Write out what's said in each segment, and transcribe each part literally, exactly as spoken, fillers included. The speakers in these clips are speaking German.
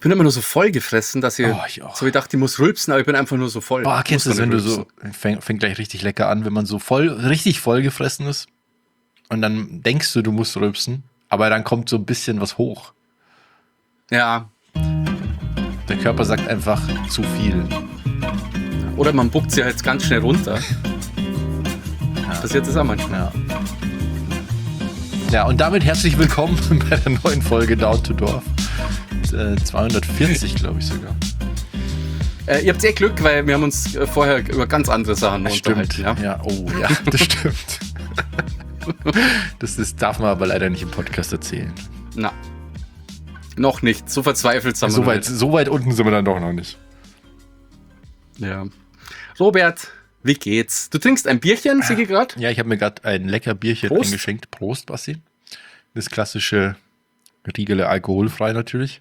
bin immer nur so voll gefressen, dass ich, Oh, ich auch. so ich dachte, ich muss rülpsen, aber ich bin einfach nur so voll. Boah, kennst du Muss das, gar wenn nicht du so, rülpsen. fängt, fängt gleich richtig lecker an, wenn man so voll, richtig voll gefressen ist und dann denkst du, du musst rülpsen, aber dann kommt so ein bisschen was hoch. Ja, Der Körper sagt einfach zu viel. oder man buckt sie halt ganz schnell runter. Passiert das auch manchmal. Ja. Ja, und damit herzlich willkommen bei der neuen Folge Down to Dorf. Äh, zweihundertvierzig, glaube ich sogar. Äh, ihr habt sehr Glück, weil wir haben uns äh, vorher über ganz andere Sachen Das unterhalten. stimmt. Ja? Ja, oh ja, das stimmt. Das, das darf man aber leider nicht im Podcast erzählen. Na, noch nicht. So verzweifelt sind wir So noch weit, nicht. so weit unten sind wir dann doch noch nicht. Ja. Robert, wie geht's? Du trinkst ein Bierchen, sehe ich gerade? Ja, ich habe mir gerade ein lecker Bierchen Prost. eingeschenkt. Prost, Basti. Das klassische Riegele, alkoholfrei natürlich.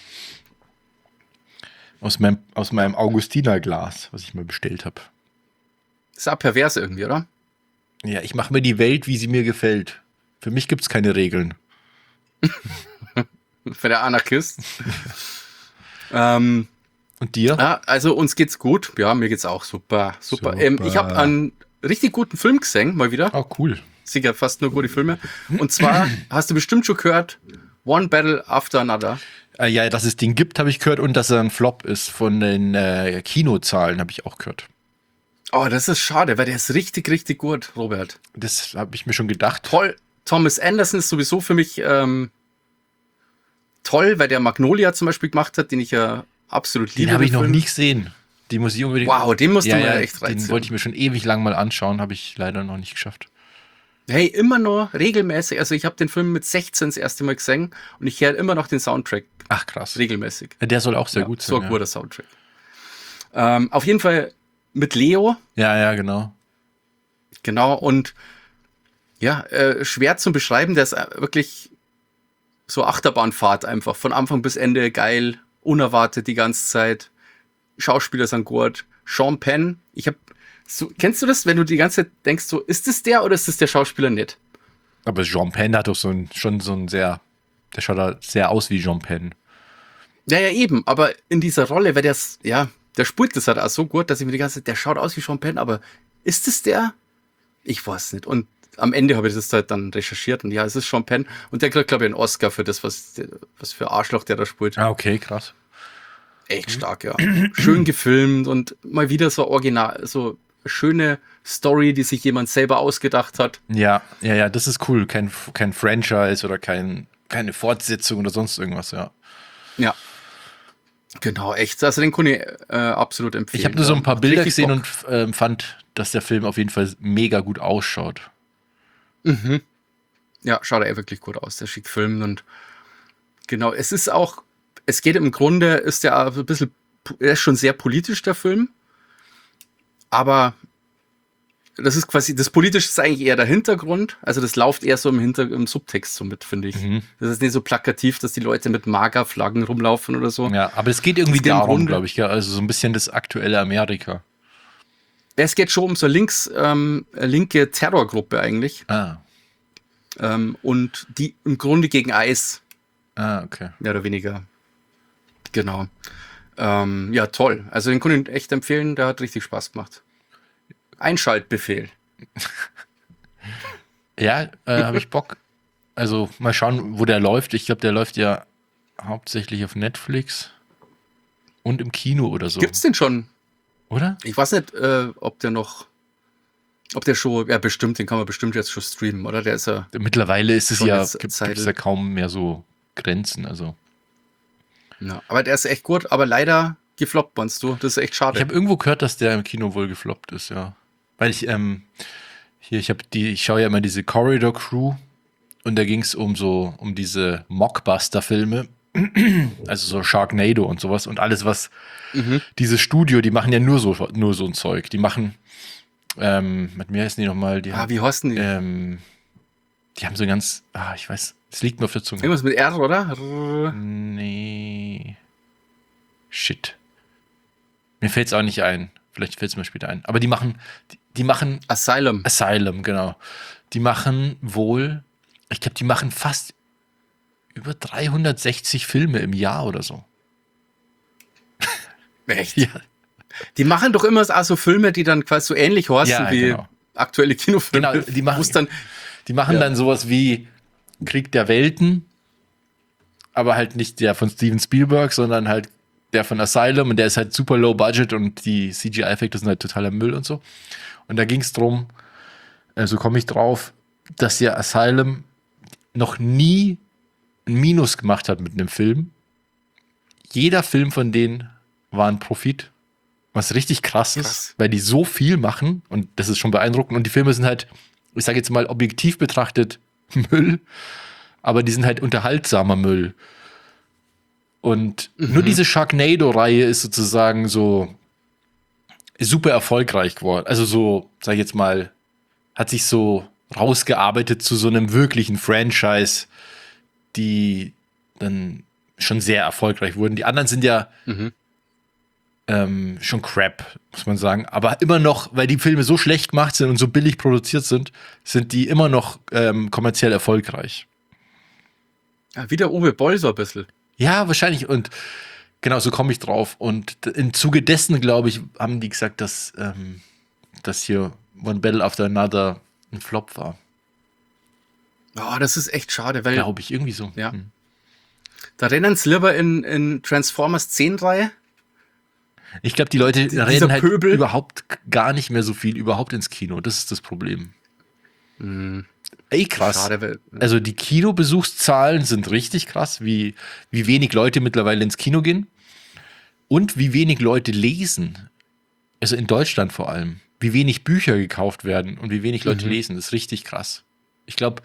Aus meinem, aus meinem Augustiner-Glas, was ich mir bestellt habe. Ist auch pervers irgendwie, oder? Ja, ich mache mir die Welt, wie sie mir gefällt. Für mich gibt es keine Regeln. Für der Anarchist. ähm, Und dir? ja, also uns geht's gut. Ja, mir geht's auch super. Super. Super. Ähm, ich habe einen richtig guten Film gesehen, mal wieder. Oh, cool. Sicher fast nur gute Filme. Und zwar hast du bestimmt schon gehört, One Battle After Another. Äh, ja, dass es den gibt, habe ich gehört. Und dass er ein Flop ist von den äh, Kinozahlen, habe ich auch gehört. Oh, das ist schade, weil der ist richtig, richtig gut, Robert. Das habe ich mir schon gedacht. Toll. Thomas Anderson ist sowieso für mich ähm, toll, weil der Magnolia zum Beispiel gemacht hat, den ich ja absolut liebe. Den habe ich noch Film. nie gesehen. Die muss ich unbedingt. Wow, den musst du ja, mal ja, echt Den reinziehen. wollte ich mir schon ewig lang mal anschauen, habe ich leider noch nicht geschafft. Hey, immer noch regelmäßig. Also ich habe den Film mit sechzehn das erste Mal gesehen und ich höre immer noch den Soundtrack Ach, krass. regelmäßig. Der soll auch sehr Ja, gut sein. so ein ja. guter Soundtrack. Ähm, auf jeden Fall mit Leo, ja, ja, genau. genau, und ja, äh, schwer zu beschreiben, der ist äh, wirklich so Achterbahnfahrt einfach, von Anfang bis Ende geil, unerwartet die ganze Zeit. Schauspieler sind gut. Sean Penn, ich hab, so, kennst du das, wenn du die ganze Zeit denkst, so, ist das der oder ist das der Schauspieler nicht? Aber Sean Penn hat doch so ein, schon so ein sehr, der schaut da sehr aus wie Sean Penn. Ja, ja, eben, aber in dieser Rolle, weil der ist, ja, der spielt das halt auch so gut, dass ich mir die ganze Zeit, der schaut aus wie Sean Penn, aber ist es der? Ich weiß nicht. Und am Ende habe ich das halt dann recherchiert und ja, es ist Sean Penn und der kriegt, glaube ich, einen Oscar für das, was, was für Arschloch der da spielt. Ah, okay, krass. Echt stark, ja. Schön gefilmt und mal wieder so original, so schöne Story, die sich jemand selber ausgedacht hat. Ja, ja, ja, das ist cool. Kein, kein Franchise oder kein, keine Fortsetzung oder sonst irgendwas, ja. Ja. Genau, echt. Also den kann ich äh, absolut empfehlen. Ich habe nur so ein paar Macht Bilder richtig gesehen Bock. und ähm, fand, dass der Film auf jeden Fall mega gut ausschaut. Mhm. Ja, schaut er wirklich gut aus, der schick filmt und genau, es ist auch, es geht im Grunde, ist der ein bisschen, er ist schon sehr politisch, der Film, aber das ist quasi, das Politische ist eigentlich eher der Hintergrund, also das läuft eher so im Hinter, im Subtext so mit, finde ich. Mhm. Das ist nicht so plakativ, dass die Leute mit MAGA-Flaggen rumlaufen oder so. Ja, aber es geht irgendwie Es geht im darum, Grunde- glaube ich, ja. Also so ein bisschen das aktuelle Amerika. Es geht schon um so links, ähm, linke Terrorgruppe eigentlich, Ah, ähm, und die im Grunde gegen I S, ah, okay. mehr oder weniger. Genau. Ähm, ja, toll. Also den kann ich echt empfehlen, der hat richtig Spaß gemacht. Einschaltbefehl. Ja, äh, habe ich Bock. Also mal schauen, wo der läuft. Ich glaube, der läuft ja hauptsächlich auf Netflix und im Kino oder so. Gibt's den schon? Oder? Ich weiß nicht, äh, ob der noch, ob der schon, ja bestimmt, den kann man bestimmt jetzt schon streamen, oder? Der ist ja, Mittlerweile ist es Schon ja, jetzt gibt Zeit. es ja kaum mehr so Grenzen. Also ja, aber der ist echt gut, aber leider gefloppt, meinst du? Das ist echt schade. ich habe irgendwo gehört, dass der im Kino wohl gefloppt ist, ja. Weil ich, ähm, hier, ich habe die, ich schaue ja immer diese Corridor Crew und da ging es um so, um diese Mockbuster-Filme, also so Sharknado und sowas und alles, was Mhm. dieses Studio, die machen ja nur so, nur so ein Zeug. Die machen, ähm, mit mir heißen die nochmal, die Ah, haben, wie heißen die? ähm, die haben so ganz, ah, ich weiß, es liegt mir auf der Zunge. Irgendwas mit R, oder? R- Nee. Shit. Mir fällt es auch nicht ein. Vielleicht fällt es mir später ein. Aber die machen, die, die machen Asylum. Asylum, genau. Die machen wohl, ich glaube, die machen fast über dreihundertsechzig Filme im Jahr oder so. Echt? Ja, Die machen doch immer so Filme, die dann quasi so ähnlich heißen Ja, wie genau. aktuelle Kinofilme. Genau, die machen- Wo's dann, die machen Ja. dann sowas wie Krieg der Welten, aber halt nicht der von Steven Spielberg, sondern halt der von Asylum und der ist halt super low budget und die C G I-Effekte sind halt totaler Müll und so. Und da ging es drum, äh, so komme ich drauf, dass ja Asylum noch nie ein Minus gemacht hat mit einem Film. Jeder Film von denen war ein Profit, was richtig krass, Krass. ist, weil die so viel machen und das ist schon beeindruckend. Und die Filme sind halt, ich sage jetzt mal objektiv betrachtet, Müll, aber die sind halt unterhaltsamer Müll. Und Mhm. nur diese Sharknado-Reihe ist sozusagen so super erfolgreich geworden. Also so, sag ich jetzt mal, hat sich so rausgearbeitet zu so einem wirklichen Franchise, die dann schon sehr erfolgreich wurden. Die anderen sind ja Mhm. ähm, schon Crap, muss man sagen. Aber immer noch, weil die Filme so schlecht gemacht sind und so billig produziert sind, sind die immer noch ähm, kommerziell erfolgreich. Ja, wie der Uwe Boll so ein bisschen. Ja, wahrscheinlich. Und genau, so komme ich drauf. Und d- im Zuge dessen, glaube ich, haben die gesagt, dass, ähm, dass hier One Battle After Another ein Flop war. Oh, das ist echt schade, weil Glaube ich, irgendwie so. Ja. Hm. da rennen sie lieber in, in Transformers zehn Reihe. Ich glaube, die Leute Dieser rennen halt Pöbel. überhaupt g- gar nicht mehr so viel überhaupt ins Kino. Das ist das Problem. Mhm. Ey, krass. Schade, weil, Also die Kinobesuchszahlen sind richtig krass, wie, wie wenig Leute mittlerweile ins Kino gehen und wie wenig Leute lesen. Also in Deutschland vor allem. Wie wenig Bücher gekauft werden und wie wenig Leute Mhm. lesen. Das ist richtig krass. Ich glaube,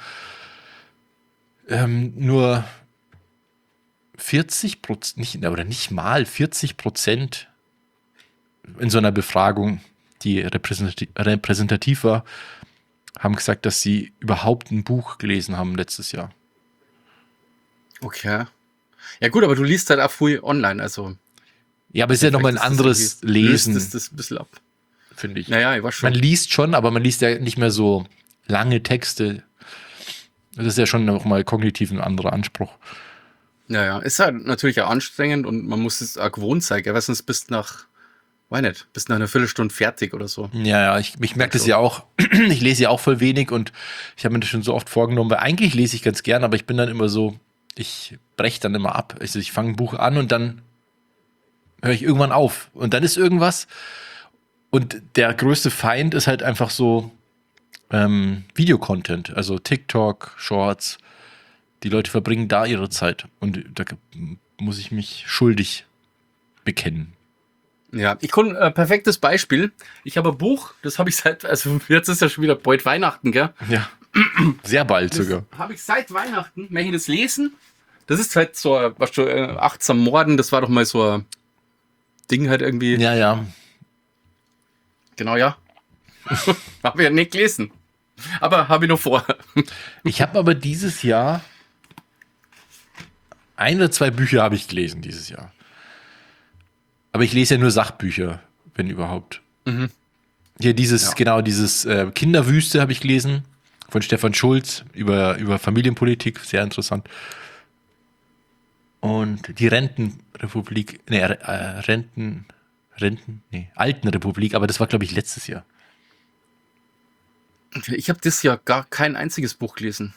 ähm, nur vierzig Prozent, nicht, oder nicht mal vierzig Prozent in so einer Befragung, die repräsentativ, repräsentativ war, haben gesagt, dass sie überhaupt ein Buch gelesen haben letztes Jahr. okay. Ja gut, aber du liest halt auch viel online, also Ja, aber es ist ja nochmal ein vielleicht ist das anderes irgendwie- löst Lesen, Das, das ein bisschen ab. finde ich. Naja, ich war schon. Man liest schon, aber man liest ja nicht mehr so lange Texte. Das ist ja schon nochmal kognitiv ein anderer Anspruch. Naja, ist halt natürlich auch anstrengend und man muss es auch gewohnt sein, gell? Weil sonst bist nach, weiß nicht, bist nach einer Viertelstunde fertig oder so. Ja, ja, ich, ich merke das ja auch. Ich lese ja auch voll wenig und ich habe mir das schon so oft vorgenommen, weil eigentlich lese ich ganz gern, aber ich bin dann immer so, ich breche dann immer ab. Also ich fange ein Buch an und dann höre ich irgendwann auf. Und dann ist irgendwas. Und der größte Feind ist halt einfach so ähm, Videocontent, also TikTok, Shorts. Die Leute verbringen da ihre Zeit. Und da muss ich mich schuldig bekennen. Ja, ich kann äh, perfektes Beispiel. Ich habe ein Buch, das habe ich seit, also jetzt ist ja schon wieder bald Weihnachten, gell? Ja, sehr bald Das sogar. habe ich seit Weihnachten, möchte ich das lesen. Das ist halt so, ein- was schon, äh, achts am Morgen, das war doch mal so ein Ding halt irgendwie. Ja, ja. Genau, ja. habe ich ja nicht gelesen. Aber habe ich noch vor. Ich habe aber dieses Jahr ein oder zwei Bücher habe ich gelesen dieses Jahr. Aber ich lese ja nur Sachbücher, wenn überhaupt. Mhm. Hier dieses, Ja. genau, dieses äh, Kinderwüste habe ich gelesen von Stefan Schulz über, über Familienpolitik, sehr interessant. Und die Rentenrepublik, nee, äh, Renten, Renten, nee, Altenrepublik, aber das war, glaube ich, letztes Jahr. Ich habe dieses Jahr gar kein einziges Buch gelesen.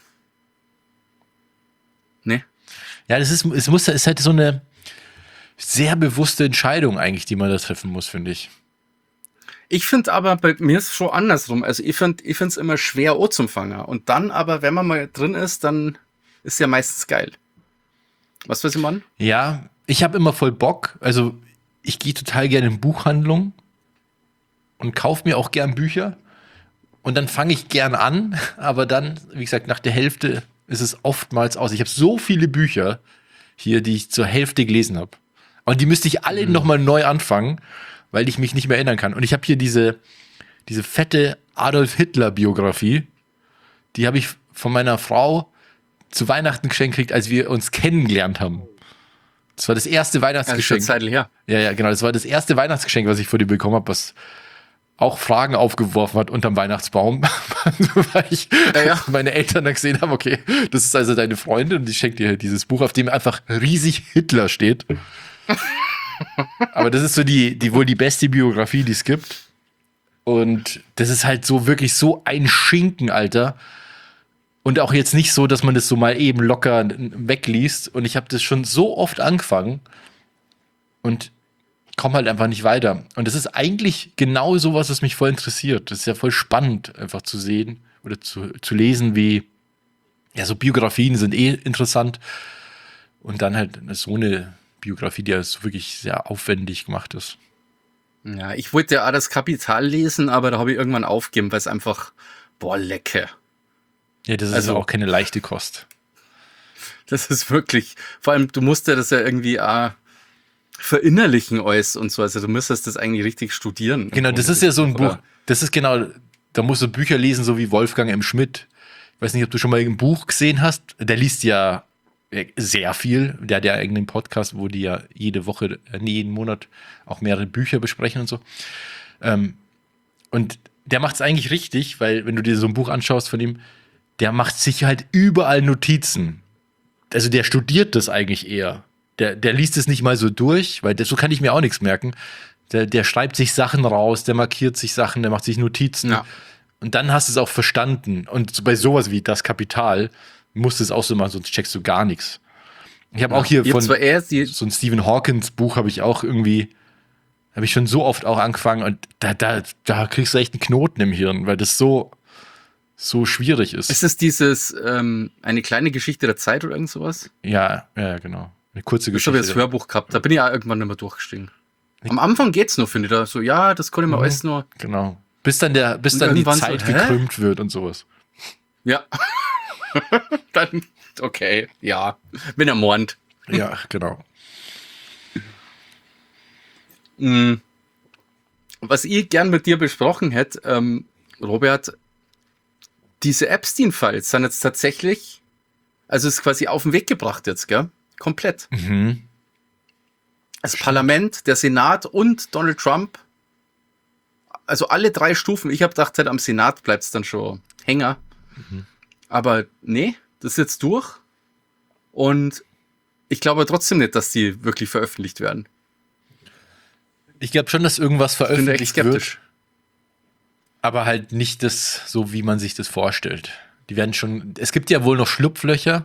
Nee. Ja, das ist, es muss, es ist halt so eine sehr bewusste Entscheidung eigentlich, die man da treffen muss, finde ich. Ich finde aber, bei mir ist es schon andersrum. Also ich finde ich es immer schwer anzufangen. Und dann aber, wenn man mal drin ist, dann ist ja meistens geil. Was weiß ich, Mann? Ja, ich habe immer voll Bock. Also ich gehe total gerne in Buchhandlungen und kaufe mir auch gern Bücher. Und dann fange ich gern an, aber dann, wie gesagt, nach der Hälfte ist es oftmals aus. Ich habe so viele Bücher hier, die ich zur Hälfte gelesen habe. Und die müsste ich alle mhm. nochmal neu anfangen, weil ich mich nicht mehr erinnern kann. Und ich habe hier diese, diese fette Adolf Hitler-Biografie. Die habe ich von meiner Frau zu Weihnachten geschenkt gekriegt, als wir uns kennengelernt haben. Das war das erste Weihnachtsgeschenk. Also schon Zeit her. Ja, ja, genau. Das war das erste Weihnachtsgeschenk, was ich von dir bekommen habe, was auch Fragen aufgeworfen hat unterm Weihnachtsbaum. Weil ich Ja, ja. meine Eltern dann gesehen haben, okay, das ist also deine Freundin und die schenkt dir dieses Buch, auf dem einfach riesig Hitler steht. Aber das ist so die, die wohl die beste Biografie, die es gibt. Und das ist halt so wirklich so ein Schinken, Alter. Und auch jetzt nicht so, dass man das so mal eben locker wegliest. Und ich habe das schon so oft angefangen und komme halt einfach nicht weiter. Und das ist eigentlich genau sowas, was mich voll interessiert. Das ist ja voll spannend, einfach zu sehen oder zu, zu lesen, wie, ja, so Biografien sind eh interessant. Und dann halt so eine Biografie, die ja so wirklich sehr aufwendig gemacht ist. Ja, ich wollte ja auch das Kapital lesen, aber da habe ich irgendwann aufgegeben, weil es einfach, boah, lecker. Ja, das ist Also- auch keine leichte Kost. Das ist wirklich, vor allem, du musst ja das ja irgendwie auch verinnerlichen alles und so. Also du müsstest das eigentlich richtig studieren. Genau, das ist ja so ein Oder- Buch. Das ist genau, da musst du Bücher lesen, so wie Wolfgang M. Schmidt. Ich weiß nicht, ob du schon mal ein Buch gesehen hast. Der liest ja sehr viel. Der hat ja einen eigenen Podcast, wo die ja jede Woche, äh, nee, jeden Monat auch mehrere Bücher besprechen und so. Ähm, und der macht es eigentlich richtig, weil wenn du dir so ein Buch anschaust von ihm, der macht sich halt überall Notizen. Also der studiert das eigentlich eher. Der, der liest es nicht mal so durch, weil das, so kann ich mir auch nichts merken. Der, der schreibt sich Sachen raus, der markiert sich Sachen, der macht sich Notizen. Ja. Und dann hast du es auch verstanden. Und so bei sowas wie das Kapital musst du es auch so machen, sonst checkst du gar nichts. Ich habe auch hier Ich hab von zwar erst die, so ein Stephen Hawkins Buch habe ich auch irgendwie, habe ich schon so oft auch angefangen und da, da, da kriegst du echt einen Knoten im Hirn, weil das so, so schwierig ist. ist es dieses, ähm, eine kleine Geschichte der Zeit oder irgend sowas? Ja, ja, genau. Eine kurze Ich habe Geschichte. das Hörbuch gehabt, da bin ich auch irgendwann nicht mehr durchgestiegen. Am Anfang geht's noch, finde ich. Da so, ja, das konnte ich mir Mhm. alles nur. Genau. Bis dann, der, bis Und dann die irgendwann so, Zeit hä? gekrümmt wird und sowas. Ja. Dann, okay, ja. Wenn er mornt. Ja, genau. Mm. Was ich gern mit dir besprochen hätte, ähm, Robert, diese Epstein-Files sind jetzt tatsächlich, also ist quasi auf den Weg gebracht jetzt, gell? Komplett. Mhm. Das Parlament, der Senat und Donald Trump, also alle drei Stufen. Ich habe gedacht, halt, am Senat bleibt es dann schon Hänger. Mhm. Aber nee, das ist jetzt durch. Und ich glaube trotzdem nicht, dass die wirklich veröffentlicht werden. Ich glaube schon, dass irgendwas Ich bin da echt veröffentlicht skeptisch. wird. Aber halt nicht das, so wie man sich das vorstellt. Die werden schon. Es gibt ja wohl noch Schlupflöcher,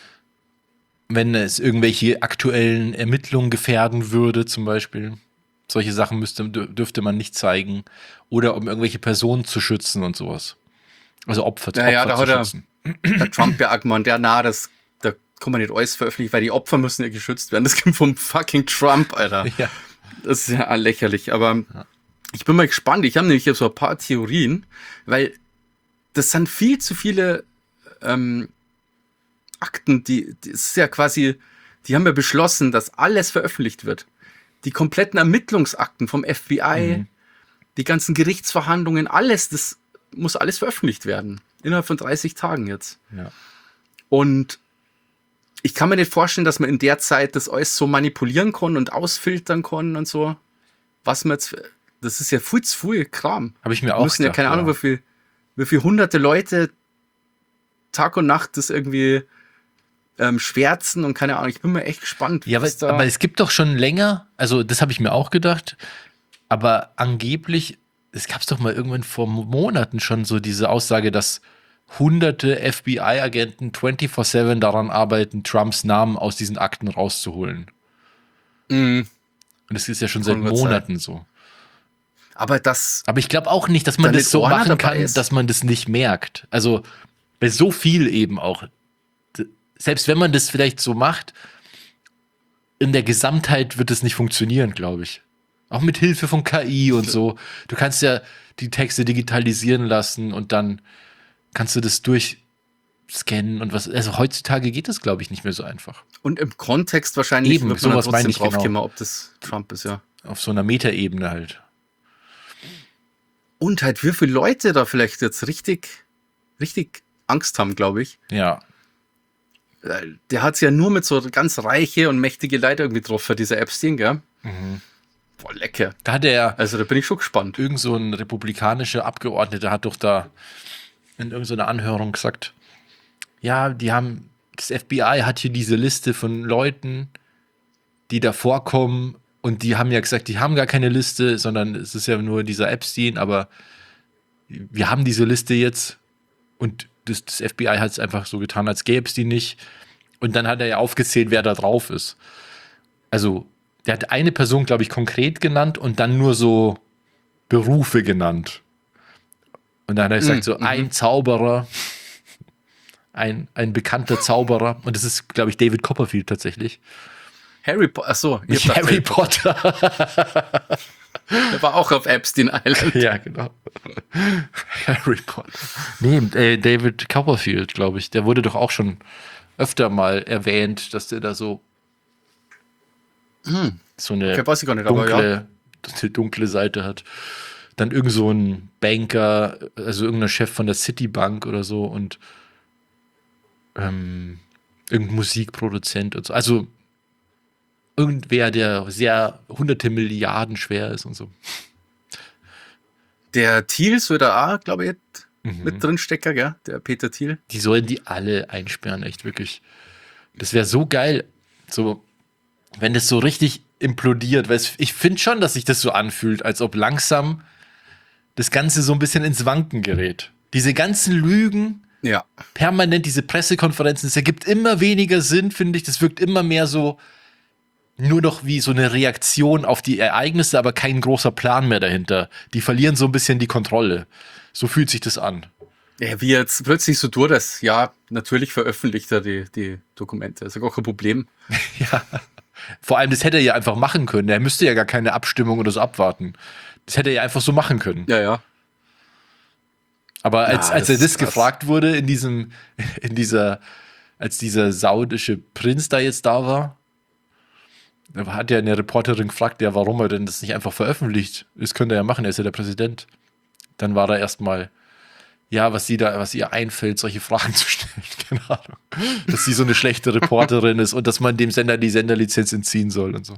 wenn es irgendwelche aktuellen Ermittlungen gefährden würde, zum Beispiel. Solche Sachen müsste, dür- dürfte man nicht zeigen. Oder um irgendwelche Personen zu schützen und sowas. Also Opfer, Ja, ja, Opfer da zu hat er- schützen. Der Trump ja auch gemeint, ja, na, das, da kann man nicht alles veröffentlichen, weil die Opfer müssen ja geschützt werden. Das kommt vom fucking Trump, Alter. Ja. Das ist ja lächerlich, aber ich bin mal gespannt. Ich habe nämlich so ein paar Theorien, weil das sind viel zu viele ähm, Akten, die, das ist ja quasi, die haben ja beschlossen, dass alles veröffentlicht wird. Die kompletten Ermittlungsakten vom F B I, Mhm. die ganzen Gerichtsverhandlungen, alles, das muss alles veröffentlicht werden. Innerhalb von dreißig Tagen jetzt. Ja. Und ich kann mir nicht vorstellen, dass man in der Zeit das alles so manipulieren kann und ausfiltern kann und so. Was man jetzt, das ist ja viel zu viel Kram. Habe ich mir Wir auch müssen ja gedacht, keine Ahnung, wie viel, wie viel hunderte Leute Tag und Nacht das irgendwie ähm, schwärzen und keine Ahnung. Ich bin mir echt gespannt. Ja, was aber, aber es gibt doch schon länger, also das habe ich mir auch gedacht, aber angeblich, es gab es doch mal irgendwann vor Monaten schon so diese Aussage, dass hunderte F B I-Agenten vierundzwanzig sieben daran arbeiten, Trumps Namen aus diesen Akten rauszuholen. Mhm. Und das ist ja schon seit Kann gut sein. Monaten so. Aber das, Aber ich glaube auch nicht, dass man Damit das so Warner machen dabei kann, ist. dass man das nicht merkt. Also bei so viel eben auch. D- Selbst wenn man das vielleicht so macht, in der Gesamtheit wird es nicht funktionieren, glaube ich. Auch mit Hilfe von K I und so. Du kannst ja die Texte digitalisieren lassen und dann kannst du das durchscannen und was. Also heutzutage geht das, glaube ich, nicht mehr so einfach. und im Kontext wahrscheinlich Eben, wird man sowas dann meine trotzdem ich, genau. draufkommen, ob das Trump ist, ja. Auf so einer Metaebene halt. Und halt, wie viele Leute da vielleicht jetzt richtig, richtig Angst haben, glaube ich. Ja. Der hat es ja nur mit so ganz reiche und mächtige Leute irgendwie getroffen, dieser Epstein, gell? Mhm. Boah, lecker. Da hat er. Also da bin ich schon gespannt. Irgend so ein republikanischer Abgeordneter hat doch da in irgendeiner Anhörung gesagt, ja, die haben, das F B I hat hier diese Liste von Leuten, die da vorkommen Und die haben ja gesagt, die haben gar keine Liste, sondern es ist ja nur dieser Epstein, aber wir haben diese Liste jetzt und das, das F B I hat es einfach so getan, als gäbe es die nicht. Und dann hat er ja aufgezählt, wer da drauf ist. Also, der hat eine Person, glaube ich, konkret genannt und dann nur so Berufe genannt. Und dann hat er gesagt, so Mhm. ein Zauberer, ein, ein bekannter Zauberer. Und das ist, glaube ich, David Copperfield tatsächlich. Harry Potter, achso, Nicht Harry Potter. Der war auch auf Epstein Island. Ja, genau. Harry Potter. Nee, äh, David Copperfield, glaube ich. Der wurde doch auch schon öfter mal erwähnt, dass der da so Hm. so eine Okay, weiß ich gar nicht, aber dunkle, eine dunkle Seite hat. Dann irgend so ein Banker, also irgendein Chef von der Citibank oder so und ähm, irgendein Musikproduzent und so. Also irgendwer, der sehr hunderte Milliarden schwer ist und so. Der Thiel soll da auch, glaube ich, Mhm. mit drin stecken, gell? Der Peter Thiel. Die sollen die alle einsperren, echt wirklich. Das wäre so geil, so, wenn das so richtig implodiert, weil es, ich finde schon, dass sich das so anfühlt, als ob langsam das Ganze so ein bisschen ins Wanken gerät. Diese ganzen Lügen, Ja. permanent diese Pressekonferenzen, es ergibt immer weniger Sinn, finde ich. Das wirkt immer mehr so nur noch wie so eine Reaktion auf die Ereignisse, aber kein großer Plan mehr dahinter. Die verlieren so ein bisschen die Kontrolle. So fühlt sich das an. Ja, wie jetzt plötzlich so durch das, ja, natürlich veröffentlicht er die, die Dokumente. Das ist ja gar kein Problem. Ja. Vor allem, das hätte er ja einfach machen können. Er müsste ja gar keine Abstimmung oder so abwarten. Das hätte er ja einfach so machen können. Ja, ja. Aber als, Ja, als das er ist das krass. gefragt wurde in diesem, in dieser, als dieser saudische Prinz da jetzt da war, da hat ja eine Reporterin gefragt, ja, warum er denn das nicht einfach veröffentlicht. Das könnte er ja machen, er ist ja der Präsident. Dann war da erstmal, ja, was sie da, was ihr einfällt, solche Fragen zu stellen. Keine Ahnung. Dass sie so eine schlechte Reporterin ist und dass man dem Sender die Senderlizenz entziehen soll und so.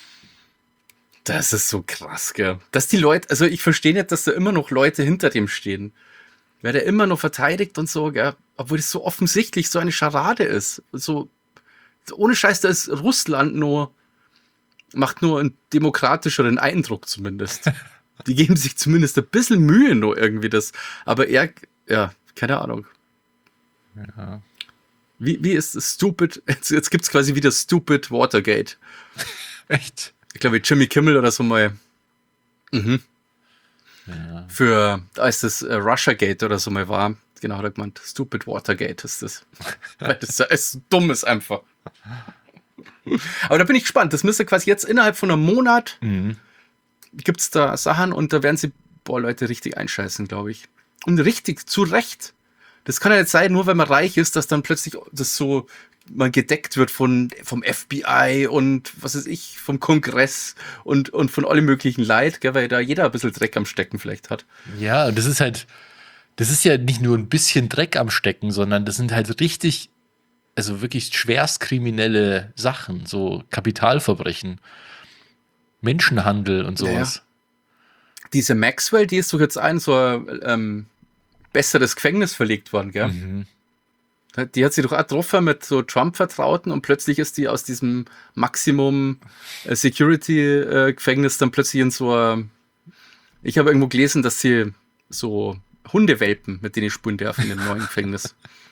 Das ist so krass, gell? Dass die Leute, also ich verstehe nicht, dass da immer noch Leute hinter dem stehen. Wer der immer noch verteidigt und so, gell? Obwohl das so offensichtlich so eine Scharade ist. So, ohne Scheiß, da ist Russland nur, macht nur einen demokratischeren Eindruck zumindest. Die geben sich zumindest ein bisschen Mühe nur irgendwie das. Aber er, ja, keine Ahnung. Ja. Wie, wie ist das Stupid? Jetzt, jetzt gibt's quasi wieder Stupid Watergate. Echt? Ich glaube, Jimmy Kimmel oder so mal. Mhm. Ja. Für, als das äh, Russiagate oder so mal war, genau, hat er gemeint, Stupid Watergate ist das. Weil das ist dumm ist einfach. Aber da bin ich gespannt. Das müsste quasi jetzt innerhalb von einem Monat Mhm. gibt's da Sachen und da werden sie, boah, Leute richtig einscheißen, glaube ich. Und richtig, zu Recht. Das kann ja nicht sein, nur weil man reich ist, dass dann plötzlich das so mal gedeckt wird von, vom F B I und was weiß ich, vom Kongress und, und von alle möglichen Leid, gell, weil da jeder ein bisschen Dreck am Stecken vielleicht hat. Ja, das ist halt, das ist ja nicht nur ein bisschen Dreck am Stecken, sondern das sind halt richtig, also wirklich schwerstkriminelle Sachen, so Kapitalverbrechen, Menschenhandel und sowas. Diese Maxwell, die ist doch jetzt ein so ein ähm, besseres Gefängnis verlegt worden, gell? Mhm. Die hat sie doch auch getroffen mit so Trump-Vertrauten und plötzlich ist die aus diesem Maximum äh, Security-Gefängnis dann plötzlich in so ein, ich habe irgendwo gelesen, dass sie so Hundewelpen, mit denen ich spielen darf in dem neuen Gefängnis.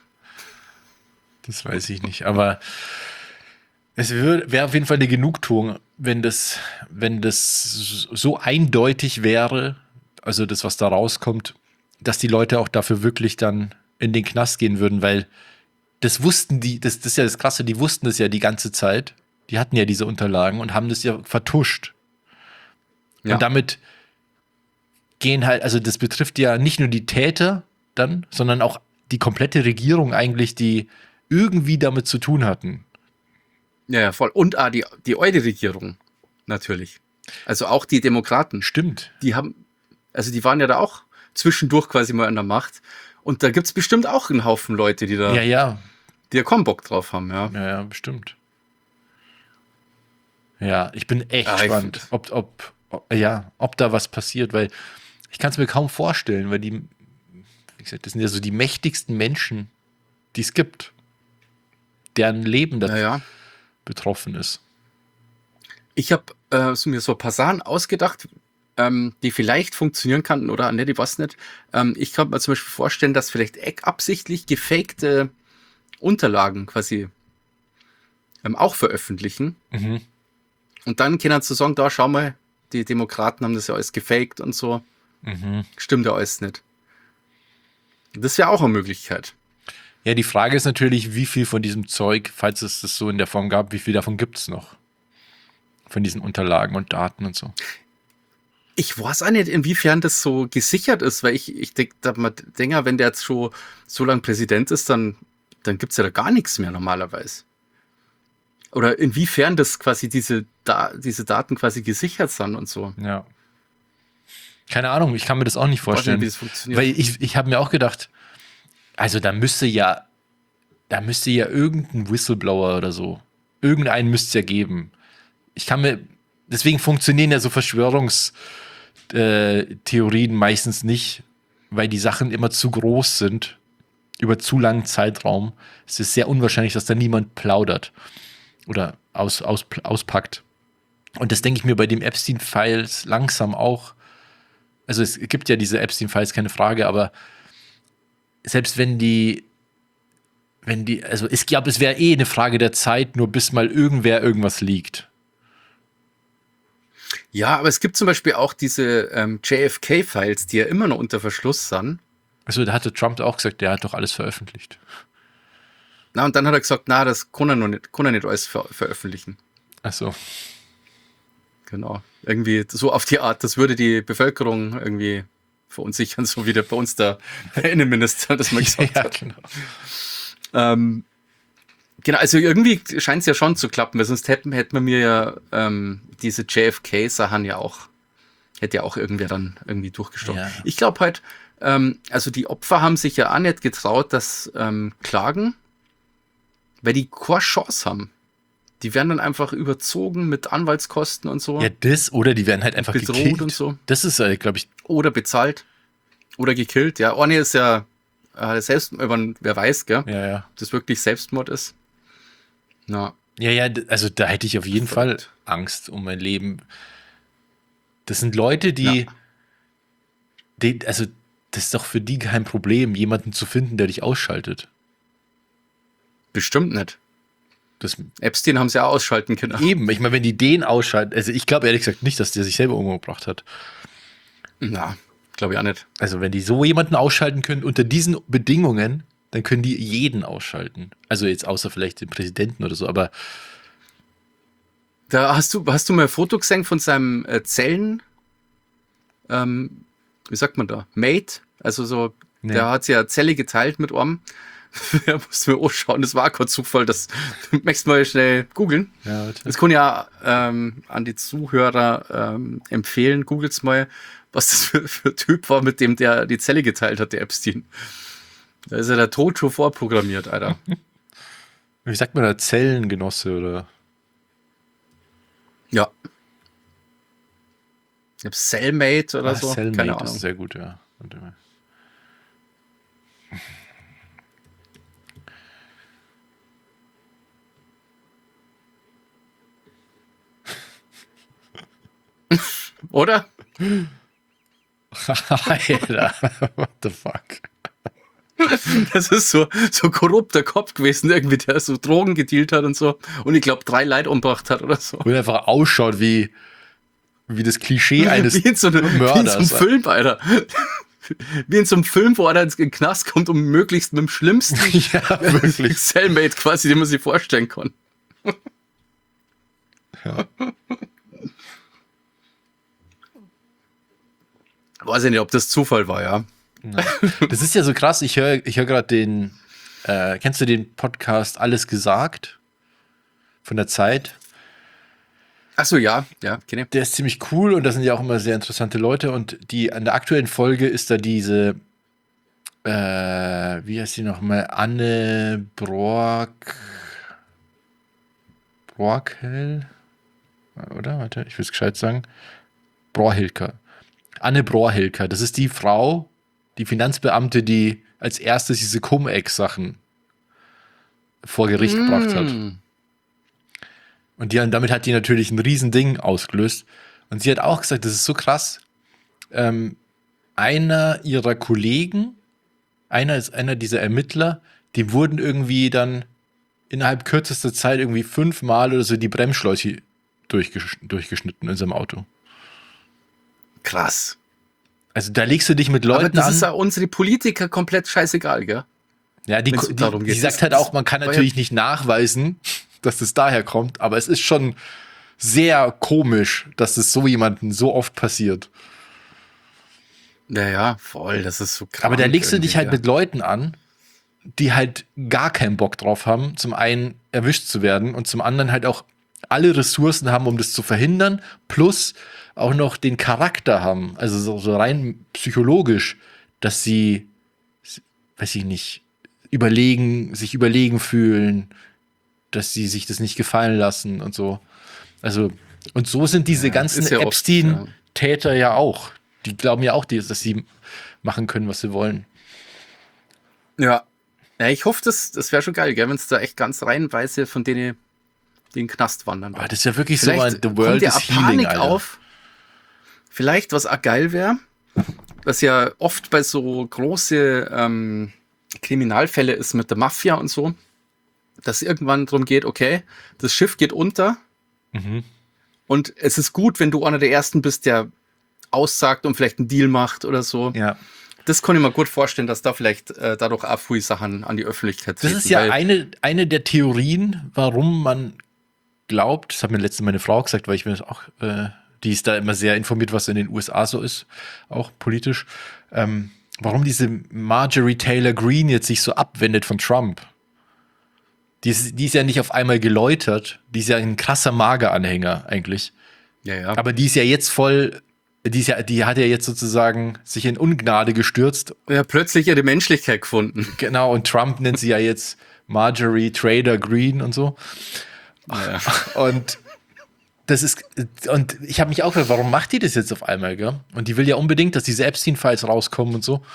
Das weiß ich nicht, aber es wäre auf jeden Fall eine Genugtuung, wenn das, wenn das so eindeutig wäre, also das, was da rauskommt, dass die Leute auch dafür wirklich dann in den Knast gehen würden, weil das wussten die, das, das ist ja das Krasse, die wussten das ja die ganze Zeit. Die hatten ja diese Unterlagen und haben das ja vertuscht. Ja. Und damit gehen halt, also das betrifft ja nicht nur die Täter dann, sondern auch die komplette Regierung eigentlich, die irgendwie damit zu tun hatten. Ja, ja, voll. Und ah, die, die Eure-Regierung, natürlich. Also auch die Demokraten. Stimmt. Die haben, also die waren ja da auch zwischendurch quasi mal an der Macht. Und da gibt's bestimmt auch einen Haufen Leute, die da, Ja, ja. die da kaum Bock drauf haben, ja. Ja, ja, bestimmt. Ja, ich bin echt Ja, ich gespannt, find- ob, ob, ob, ja, ob da was passiert, weil ich kann es mir kaum vorstellen, weil die, wie gesagt, das sind ja so die mächtigsten Menschen, die es gibt, deren Leben da Ja, ja. betroffen ist. Ich habe äh, so mir so ein paar Sachen ausgedacht, ähm, die vielleicht funktionieren kann oder ne, die was nicht. Ähm, ich kann mir zum Beispiel vorstellen, dass vielleicht Eck absichtlich gefakte Unterlagen quasi ähm, auch veröffentlichen. Mhm. Und dann können sie sagen, da schau mal, die Demokraten haben das ja alles gefaked und so. Mhm. Stimmt ja alles nicht. Das wäre auch eine Möglichkeit. Ja, die Frage ist natürlich, wie viel von diesem Zeug, falls es das so in der Form gab, wie viel davon gibt es noch? Von diesen Unterlagen und Daten und so. Ich weiß auch nicht, inwiefern das so gesichert ist, weil ich, ich denke, denk, wenn der jetzt schon so lange Präsident ist, dann, dann gibt es ja da gar nichts mehr normalerweise. Oder inwiefern das quasi diese, da, diese Daten quasi gesichert sind und so. Ja. Keine Ahnung, ich kann mir das auch nicht vorstellen. Ich weiß nicht, wie das funktioniert. Weil ich, ich habe mir auch gedacht, also da müsste ja, da müsste ja irgendein Whistleblower oder so, irgendeinen müsste es ja geben. Ich kann mir, deswegen funktionieren ja so Verschwörungstheorien meistens nicht, weil die Sachen immer zu groß sind, über zu langen Zeitraum. Es ist sehr unwahrscheinlich, dass da niemand plaudert oder aus, aus, auspackt. Und das denke ich mir bei dem Epstein-Files langsam auch. Also es gibt ja diese Epstein-Files, keine Frage, aber selbst wenn die, wenn die, also ich glaube, es wäre eh eine Frage der Zeit, nur bis mal irgendwer irgendwas liegt. Ja, aber es gibt zum Beispiel auch diese ähm, J F K-Files, die ja immer noch unter Verschluss sind. Also da hatte Trump auch gesagt, der hat doch alles veröffentlicht. Na, und dann hat er gesagt, na, das kann er noch nicht, kann er nicht alles ver veröffentlichen. Ach so. Genau. Irgendwie so auf die Art, das würde die Bevölkerung irgendwie verunsichern, so wie der bei uns der Innenminister das mal gesagt ja, hat. genau. Ähm, genau, also irgendwie scheint es ja schon zu klappen, weil sonst hätten, hätten wir mir ja ähm, diese J F K-Sachen ja auch, hätte ja auch irgendwer dann irgendwie durchgestochen. Ja. Ich glaube halt, ähm, also die Opfer haben sich ja auch nicht getraut, das ähm, klagen, weil die keine Chance haben. Die werden dann einfach überzogen mit Anwaltskosten und so. Ja, das oder die werden halt einfach bedroht gekillt. und so. Das ist, äh, glaube ich. Oder bezahlt. Oder gekillt, ja. Orne ist ja äh, selbst, wer weiß, gell? Ja, ja. Ob das wirklich Selbstmord ist. Na. Ja, ja, also da hätte ich auf jeden Verrückt. Fall Angst um mein Leben. Das sind Leute, die, Ja. die, also das ist doch für die kein Problem, jemanden zu finden, der dich ausschaltet. Bestimmt nicht. Das Epstein haben sie ja ausschalten können. eben, ich meine, wenn die den ausschalten, also ich glaube ehrlich gesagt nicht, dass der sich selber umgebracht hat. Na, glaube ich auch nicht. Also wenn die so jemanden ausschalten können unter diesen Bedingungen, dann können die jeden ausschalten. Also jetzt außer vielleicht den Präsidenten oder so, aber Da hast du, hast du mal ein Foto gesehen von seinem äh, Zellen, ähm, wie sagt man da? Mate? Also so, Nee. der hat sich ja eine Zelle geteilt mit einem. Ja, musst du mir auch schauen, das war kein Zufall. Das möchtest du mal schnell googeln. ja, warte. Das kann ich ja ähm, an die Zuhörer ähm, empfehlen. Googelt's mal, was das für, für ein Typ war, mit dem der die Zelle geteilt hat, der Epstein. Da ist ja der Tod schon vorprogrammiert, Alter. Wie sagt man da, Zellengenosse oder? Ja. Ich hab Cellmate oder Ah, so. Cellmate, Keine das Ahnung. ist sehr gut, ja. Warte mal. Oder? Alter, what the fuck? Das ist so, so korrupter Kopf gewesen, irgendwie, der so Drogen gedealt hat und so. Und ich glaube, drei Leute umgebracht hat oder so. Wo er einfach ausschaut wie, wie das Klischee eines wie in so, eine, wie in so einem Mörders. Film, Alter. Wie in so einem Film, wo er dann in den Knast kommt, um möglichst mit dem schlimmsten ja, wirklich. Cellmate quasi, den man sich vorstellen kann. Ja. Weiß ich nicht, ob das Zufall war, ja. Das ist ja so krass, ich höre ich hör gerade den, äh, kennst du den Podcast Alles gesagt? Von der Zeit? Ach so, ja, ja, kenne ich. Der ist ziemlich cool und da sind ja auch immer sehr interessante Leute und die an der aktuellen Folge ist da diese, äh, wie heißt die nochmal? Anne Brock, Brockhill? Oder? Warte, ich will es gescheit sagen. Brohilker. Anne Brohilker, das ist die Frau, die Finanzbeamte, die als erstes diese Cum-Ex-Sachen vor Gericht gebracht hat. Mm. Und die, damit hat die natürlich ein Riesending ausgelöst. Und sie hat auch gesagt, das ist so krass. Ähm, einer ihrer Kollegen, einer ist einer dieser Ermittler, die wurden irgendwie dann innerhalb kürzester Zeit irgendwie fünfmal oder so die Bremsschläuche durchgesch durchgeschnitten in seinem Auto. Krass. Also da legst du dich mit Leuten Aber das an. ist ja unsere Politiker komplett scheißegal, gell? Ja, die, Wenn's die, darum die geht. sagt Das- halt auch, man kann das war natürlich nicht nachweisen, dass das daher kommt, aber es ist schon sehr komisch, dass es so jemanden so oft passiert. Ja, ja, voll, das ist so krass. Aber da legst du dich halt mit Leuten an, die halt gar keinen Bock drauf haben, zum einen erwischt zu werden und zum anderen halt auch alle Ressourcen haben, um das zu verhindern, plus auch noch den Charakter haben, also so, so rein psychologisch, dass sie, weiß ich nicht, überlegen, sich überlegen fühlen, dass sie sich das nicht gefallen lassen und so. Also, und so sind diese Ja, ganzen ist ja oft, Epstein-Täter ja auch. Die glauben ja auch, dass sie machen können, was sie wollen. Ja. Ja, ich hoffe, das, das wäre schon geil, gell, wenn es da echt ganz reihenweise von denen, die in den Knast wandern. Aber das ist ja wirklich Vielleicht so ein The kommt World ja is eine Healing, Panik Alter. auf. Vielleicht, was auch geil wäre, was ja oft bei so große ähm, Kriminalfälle ist mit der Mafia und so, dass irgendwann darum geht, okay, das Schiff geht unter Mhm. und es ist gut, wenn du einer der Ersten bist, der aussagt und vielleicht einen Deal macht oder so. Ja. Das kann ich mir gut vorstellen, dass da vielleicht äh, dadurch auch viele Sachen an die Öffentlichkeit Das treten. ist ja weil- eine, eine der Theorien, warum man glaubt, das hat mir letztens meine Frau gesagt, weil ich mir das auch, äh, die ist da immer sehr informiert, was in den U S A so ist, auch politisch, ähm, warum diese Marjorie Taylor Greene jetzt sich so abwendet von Trump. Die ist, die ist ja nicht auf einmal geläutert, die ist ja ein krasser Mager-Anhänger eigentlich. Ja, ja. Aber die ist ja jetzt voll, die, ist ja, die hat ja jetzt sozusagen sich in Ungnade gestürzt. ja, plötzlich ihre Menschlichkeit gefunden. Genau, und Trump nennt sie ja jetzt Marjorie Trader Green und so. Ja. Und das ist, und ich habe mich auch gefragt, warum macht die das jetzt auf einmal, gell? Und die will ja unbedingt, dass diese Epstein-Files rauskommen und so.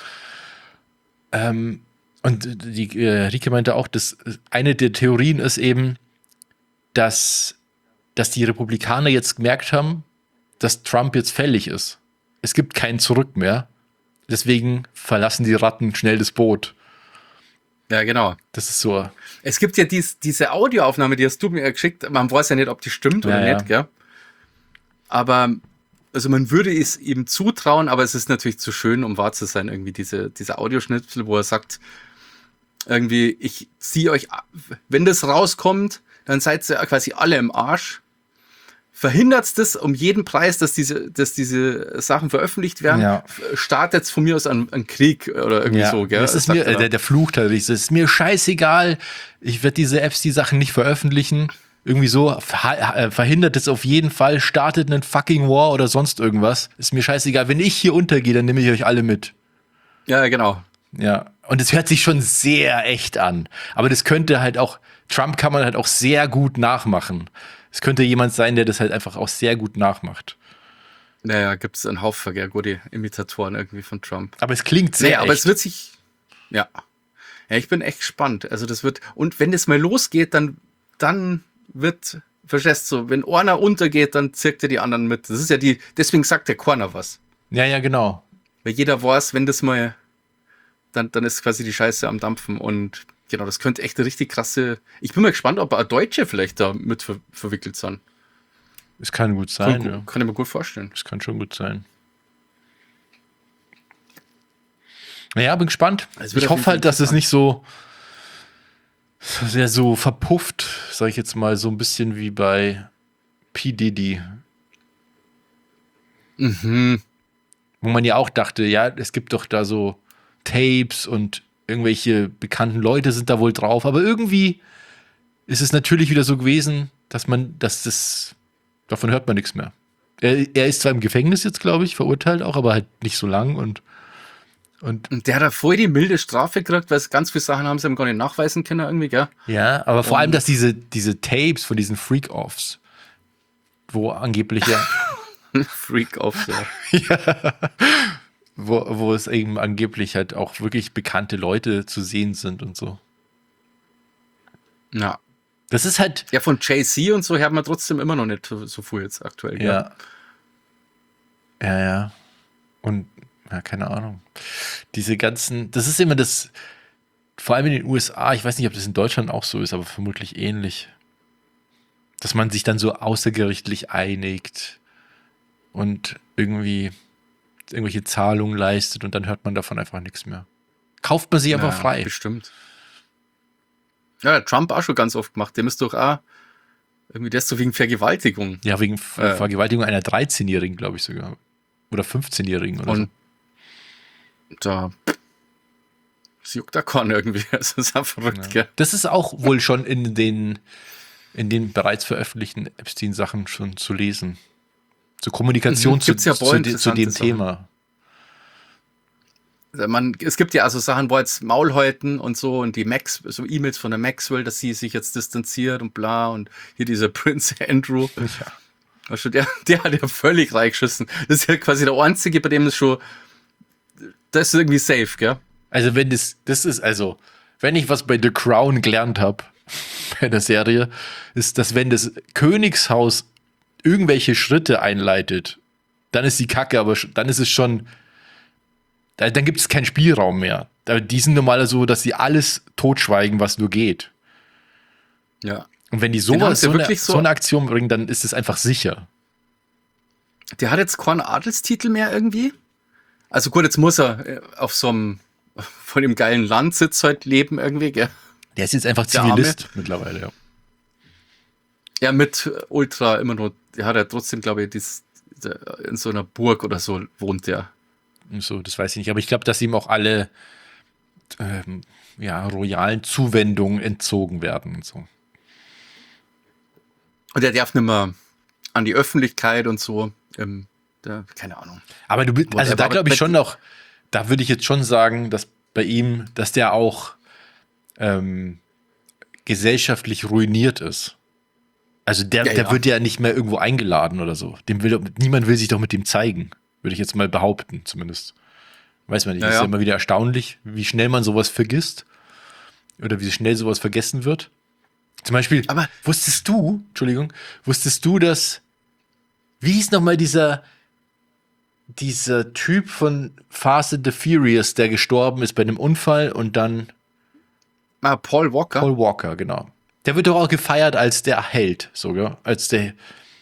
Ähm, und die äh, Rike meinte auch, dass eine der Theorien ist eben, dass, dass die Republikaner jetzt gemerkt haben, dass Trump jetzt fällig ist. Es gibt kein Zurück mehr. Deswegen verlassen die Ratten schnell das Boot. Ja, genau. Das ist so. Es gibt ja dies, diese Audioaufnahme, die hast du mir geschickt. Man weiß ja nicht, ob die stimmt oder Ja, ja. nicht, gell? Aber, also man würde es ihm zutrauen, aber es ist natürlich zu schön, um wahr zu sein, irgendwie diese, diese Audioschnipsel, wo er sagt, irgendwie, ich ziehe euch, ab. Wenn das rauskommt, dann seid ihr quasi alle im Arsch. Verhindert das um jeden Preis, dass diese, dass diese Sachen veröffentlicht werden. Ja. Startet von mir aus einen, einen Krieg oder irgendwie so, gell? Das ist Sagt mir, er da. äh, der, der Fluch da, es ist mir scheißegal, ich werde diese Epstein-Sachen nicht veröffentlichen. Irgendwie so, ver äh, verhindert es auf jeden Fall, startet einen fucking War oder sonst irgendwas. Ist mir scheißegal, wenn ich hier untergehe, dann nehme ich euch alle mit. Ja, genau. Ja, und es hört sich schon sehr echt an. Aber das könnte halt auch, Trump kann man halt auch sehr gut nachmachen. Es könnte jemand sein, der das halt einfach auch sehr gut nachmacht. Naja, gibt es einen Haufen ja, gute Imitatoren irgendwie von Trump. Aber es klingt sehr Nee, aber echt. es wird sich. Ja. Ja, ich bin echt gespannt. Also das wird. Und wenn das mal losgeht, dann, dann wird, verstehst du, wenn einer untergeht, dann zirkt er die anderen mit. Das ist ja die, deswegen sagt der keiner was. Ja, ja, genau. Weil jeder weiß, wenn das mal, dann, dann ist quasi die Scheiße am Dampfen. Und genau, das könnte echt eine richtig krasse. Ich bin mal gespannt, ob ein Deutsche vielleicht da mit ver verwickelt sind. Es kann gut sein, Kann, ja. kann ich mir gut vorstellen. Das kann schon gut sein. Naja, bin gespannt. Es wird Ich auf jeden hoffe Fall halt, dass es interessant. nicht so sehr so verpufft, sag ich jetzt mal, so ein bisschen wie bei P. Diddy. Mhm. Wo man ja auch dachte, ja, es gibt doch da so Tapes und irgendwelche bekannten Leute sind da wohl drauf, aber irgendwie ist es natürlich wieder so gewesen, dass man, dass das, davon hört man nichts mehr. Er, er ist zwar im Gefängnis jetzt, glaube ich, verurteilt auch, aber halt nicht so lang und und Und der hat da voll die milde Strafe gekriegt, weil es ganz viele Sachen haben sie ihm gar nicht nachweisen können irgendwie, gell? ja, aber vor Und- allem, dass diese, diese Tapes von diesen Freak-Offs, wo angeblich ja, Freak auf so. wo, wo es eben angeblich halt auch wirklich bekannte Leute zu sehen sind und so. Ja. Das ist halt. Ja, von Jay-Z und so hört man trotzdem immer noch nicht so so viel jetzt aktuell. Ja. Ja, ja. Und, ja, keine Ahnung. Diese ganzen, das ist immer das, vor allem in den U S A, ich weiß nicht, ob das in Deutschland auch so ist, aber vermutlich ähnlich. Dass man sich dann so außergerichtlich einigt und irgendwie irgendwelche Zahlungen leistet und dann hört man davon einfach nichts mehr. Kauft man sie einfach Ja, frei. bestimmt. Ja, hat Trump auch schon ganz oft gemacht. Der ist doch auch irgendwie, der ist so wegen Vergewaltigung. Ja, wegen Ver- Äh. Vergewaltigung einer dreizehnjährigen, glaube ich sogar. Oder fünfzehnjährigen oder Und da, es juckt da keinen irgendwie. Das ist auch so. verrückt, Ja. gell? Das ist auch wohl schon in den, in den bereits veröffentlichten Epstein-Sachen schon zu lesen. Zur Kommunikation Mhm, zu, gibt's ja zu, voll de, zu dem interessante Sachen. Thema. Man, es gibt ja also Sachen, wo jetzt Maul häuten und so und die Max, so E-Mails von der Maxwell, dass sie sich jetzt distanziert und bla und hier dieser Prince Andrew. Ja. Weißt du, der, der hat ja völlig reingeschissen. Das ist ja quasi der einzige, bei dem es schon, das ist irgendwie safe, gell? Also wenn das, das ist also, wenn ich was bei The Crown gelernt habe, bei der Serie, ist, dass wenn das Königshaus irgendwelche Schritte einleitet, dann ist die Kacke, aber sch- dann ist es schon, da- dann gibt es keinen Spielraum mehr. Da- Die sind normal so, dass sie alles totschweigen, was nur geht. Ja. Und wenn die Den haben sowas, sie so eine, wirklich so- so eine Aktion bringen, dann ist es einfach sicher. Der hat jetzt keinen Adelstitel mehr irgendwie. Also gut, jetzt muss er äh, auf so einem, von dem geilen Landsitz halt leben irgendwie, gell? Der ist jetzt einfach Der Arme. Zivilist mittlerweile, ja. Ja, mit Ultra immer nur, der hat ja trotzdem, glaube ich, dies, der- in so einer Burg oder so wohnt der. Und so, das weiß ich nicht. Aber ich glaube, dass ihm auch alle ähm, ja, royalen Zuwendungen entzogen werden und so. Und der darf nicht mehr an die Öffentlichkeit und so. Ähm, der, keine Ahnung. Aber du bist, also Whatever, da aber glaube ich bei- schon noch, da würde ich jetzt schon sagen, dass bei ihm, dass der auch ähm, gesellschaftlich ruiniert ist. Also der, Ja, der ja. wird ja nicht mehr irgendwo eingeladen oder so. Dem will, niemand will sich doch mit dem zeigen, würde ich jetzt mal behaupten, zumindest. Weiß man nicht. Ja, ist ja ja. immer wieder erstaunlich, wie schnell man sowas vergisst. Oder wie schnell sowas vergessen wird. Zum Beispiel, Aber- wusstest du, Entschuldigung, wusstest du, dass, wie hieß nochmal dieser, dieser Typ von Fast and the Furious, der gestorben ist bei einem Unfall und dann Ah, Paul Walker. Paul Walker, genau. Der wird doch auch gefeiert als der Held, sogar, als der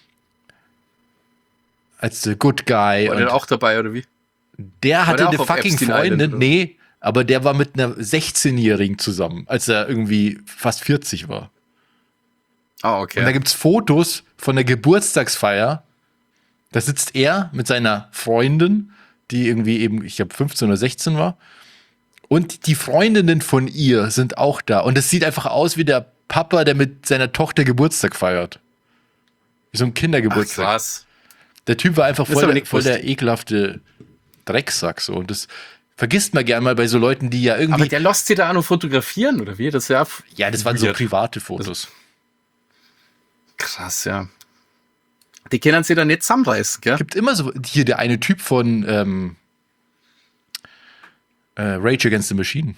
als der Good Guy. War Und der auch dabei, oder wie? der hatte der auch eine auf fucking Epstein Freundin, Island, oder? nee, aber der war mit einer sechzehnjährigen zusammen, als er irgendwie fast vierzig war. Ah, okay. Und da gibt's Fotos von der Geburtstagsfeier. Da sitzt er mit seiner Freundin, die irgendwie eben, ich glaube, fünfzehn oder sechzehn war. Und die Freundinnen von ihr sind auch da. Und es sieht einfach aus wie der Papa, der mit seiner Tochter Geburtstag feiert. Wie so ein Ach, Kindergeburtstag. krass. Der Typ war einfach Das ist voll, aber der, nicht voll der lustig. ekelhafte Drecksack. So. Und das vergisst man gern mal bei so Leuten, die ja irgendwie. Aber der lässt sie da auch noch fotografieren, oder wie? Das ist ja f- ja, das waren so weird. private Fotos. Krass, ja. Die können sie da nicht zusammenreißen, gell? Gibt immer so, hier der eine Typ von ähm, äh, Rage Against the Machine.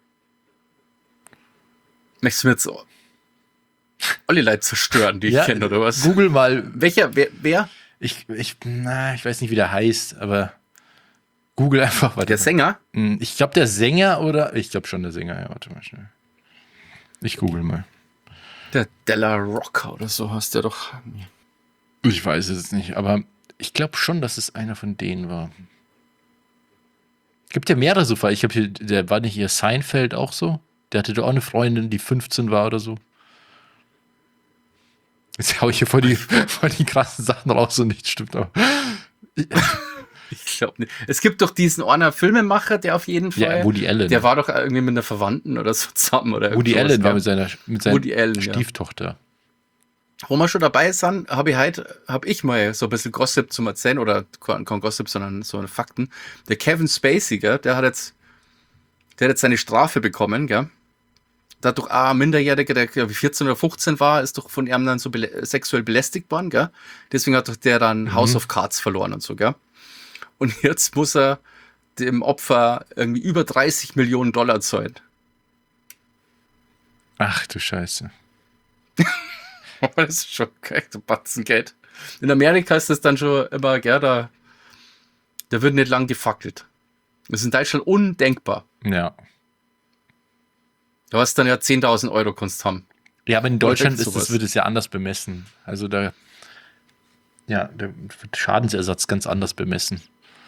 Möchtest du mir jetzt alle Leute zerstören, die ich kenne, oder was? Google mal. Welcher, wer, wer? Ich, ich, na, ich weiß nicht, wie der heißt, aber Google einfach. Warte Der mal. Sänger? Hm, Ich glaube, der Sänger oder. Ich glaube schon der Sänger, ja, warte mal schnell. Ich google mal. Der Della Rocca oder so heißt der doch. Ich weiß es nicht, aber ich glaube schon, dass es einer von denen war. Gibt ja mehrere so Fall. Ich glaube, hier, der war nicht hier Seinfeld auch so. Der hatte doch auch eine Freundin, die fünfzehn war oder so. Jetzt hau ich hier voll die, voll die krassen Sachen raus und nicht stimmt auch. Ich glaube nicht. Es gibt doch diesen einer Filmemacher, der auf jeden Fall. Ja, Woody Allen. Der war doch irgendwie mit einer Verwandten oder so zusammen. Oder Woody irgend sowas, Allen war gell? mit seiner, mit seiner Woody Allen, ja. Stieftochter. Wo wir schon dabei sind, habe ich heute, habe ich mal so ein bisschen Gossip zum Erzählen, oder kein kein Gossip, sondern so eine Fakten. Der Kevin Spacey, gell, der hat jetzt, der hat jetzt seine Strafe bekommen, gell. Da hat doch auch ein Minderjähriger, der glaub ich vierzehn oder fünfzehn war, ist doch von ihm dann so belä sexuell belästigt worden, gell. Deswegen hat doch der dann House of Cards verloren und so, gell. Und jetzt muss er dem Opfer irgendwie über dreißig Millionen Dollar zahlen. Ach du Scheiße. Aber das ist schon echt ein Batzen Geld. In Amerika ist das dann schon immer, gell, da, da wird nicht lang gefackelt. Das ist in Deutschland undenkbar. Ja. Du hast dann ja zehntausend Euro kannst haben. Ja, aber in Deutschland Oder ist sowas. das, wird es ja anders bemessen. Also da, ja, da wird Schadensersatz ganz anders bemessen.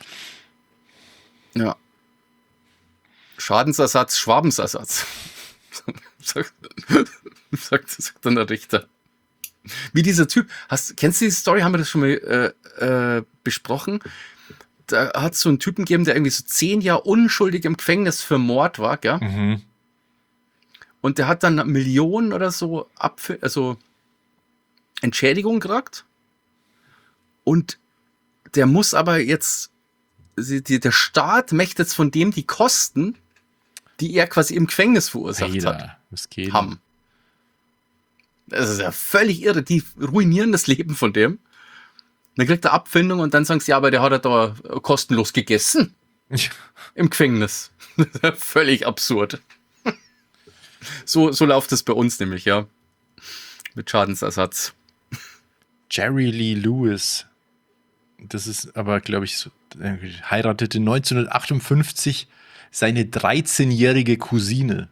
Ja. Schadensersatz, Schwabensersatz. sagt, sagt, sagt dann der Richter. Wie dieser Typ, hast, kennst du die Story, haben wir das schon mal äh, äh, besprochen? Da hat es so einen Typen gegeben, der irgendwie so zehn Jahre unschuldig im Gefängnis für Mord war, gell? Mhm. Und der hat dann Millionen oder so Abf- also Entschädigung gekriegt. Und der muss aber jetzt, die, die, der Staat möchte jetzt von dem die Kosten, die er quasi im Gefängnis verursacht Hey, hat, da, was geht? haben. Das ist ja völlig irre. Die ruinieren das Leben von dem. Dann kriegt er Abfindung und dann sagen sie, ja, aber der hat er da kostenlos gegessen. Im Gefängnis. Das ist ja völlig absurd. So, so läuft es bei uns nämlich, ja. Mit Schadensersatz. Jerry Lee Lewis. Das ist aber, glaube ich, so, äh, heiratete neunzehnhundertachtundfünfzig seine dreizehnjährige Cousine.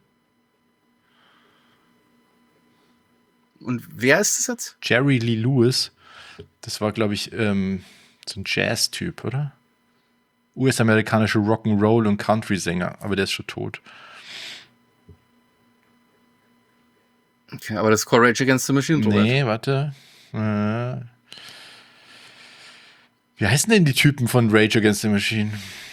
Und wer ist das jetzt? Jerry Lee Lewis. Das war, glaube ich, ähm, so ein Jazz-Typ, oder? U S-amerikanischer Rock'n'Roll- und Country-Sänger, aber der ist schon tot. Okay, aber das ist Rage Against the Machine, Robert. Nee, warte. Äh, wie heißen denn die Typen von Rage Against the Machine?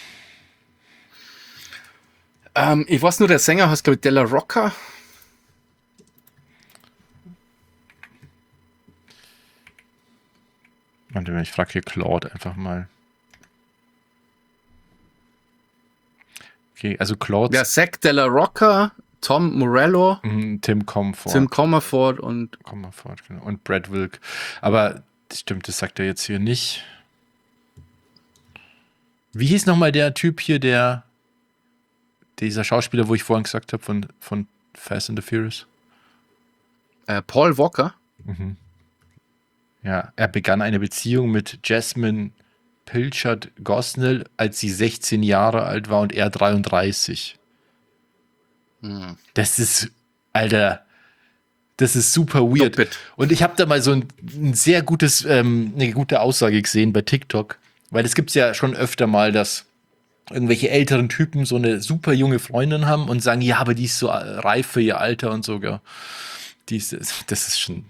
Ähm, ich weiß nur, der Sänger heißt, glaube ich, Della Rocca. Warte mal, ich frage hier Claude einfach mal. Okay, also Claude. Ja, Zack Della Rocca, Tom Morello, Mhm, Tim Comfort. Tim Comerford und Comfort, genau. Und Brad Wilk. Aber das stimmt, das sagt er jetzt hier nicht. Wie hieß nochmal der Typ hier, der dieser Schauspieler, wo ich vorhin gesagt habe, von, von Fast and the Furious? äh, Paul Walker. Mhm. Ja, er begann eine Beziehung mit Jasmine Pilchard Gosnell, als sie sechzehn Jahre alt war und er dreiunddreißig. Hm. Das ist, Alter, das ist super weird. Doppelt. Und ich habe da mal so ein, ein sehr gutes, ähm, eine gute Aussage gesehen bei TikTok, weil es gibt ja schon öfter mal, dass irgendwelche älteren Typen so eine super junge Freundin haben und sagen, ja, aber die ist so reif für ihr Alter und so, ja. Die ist, das ist schon,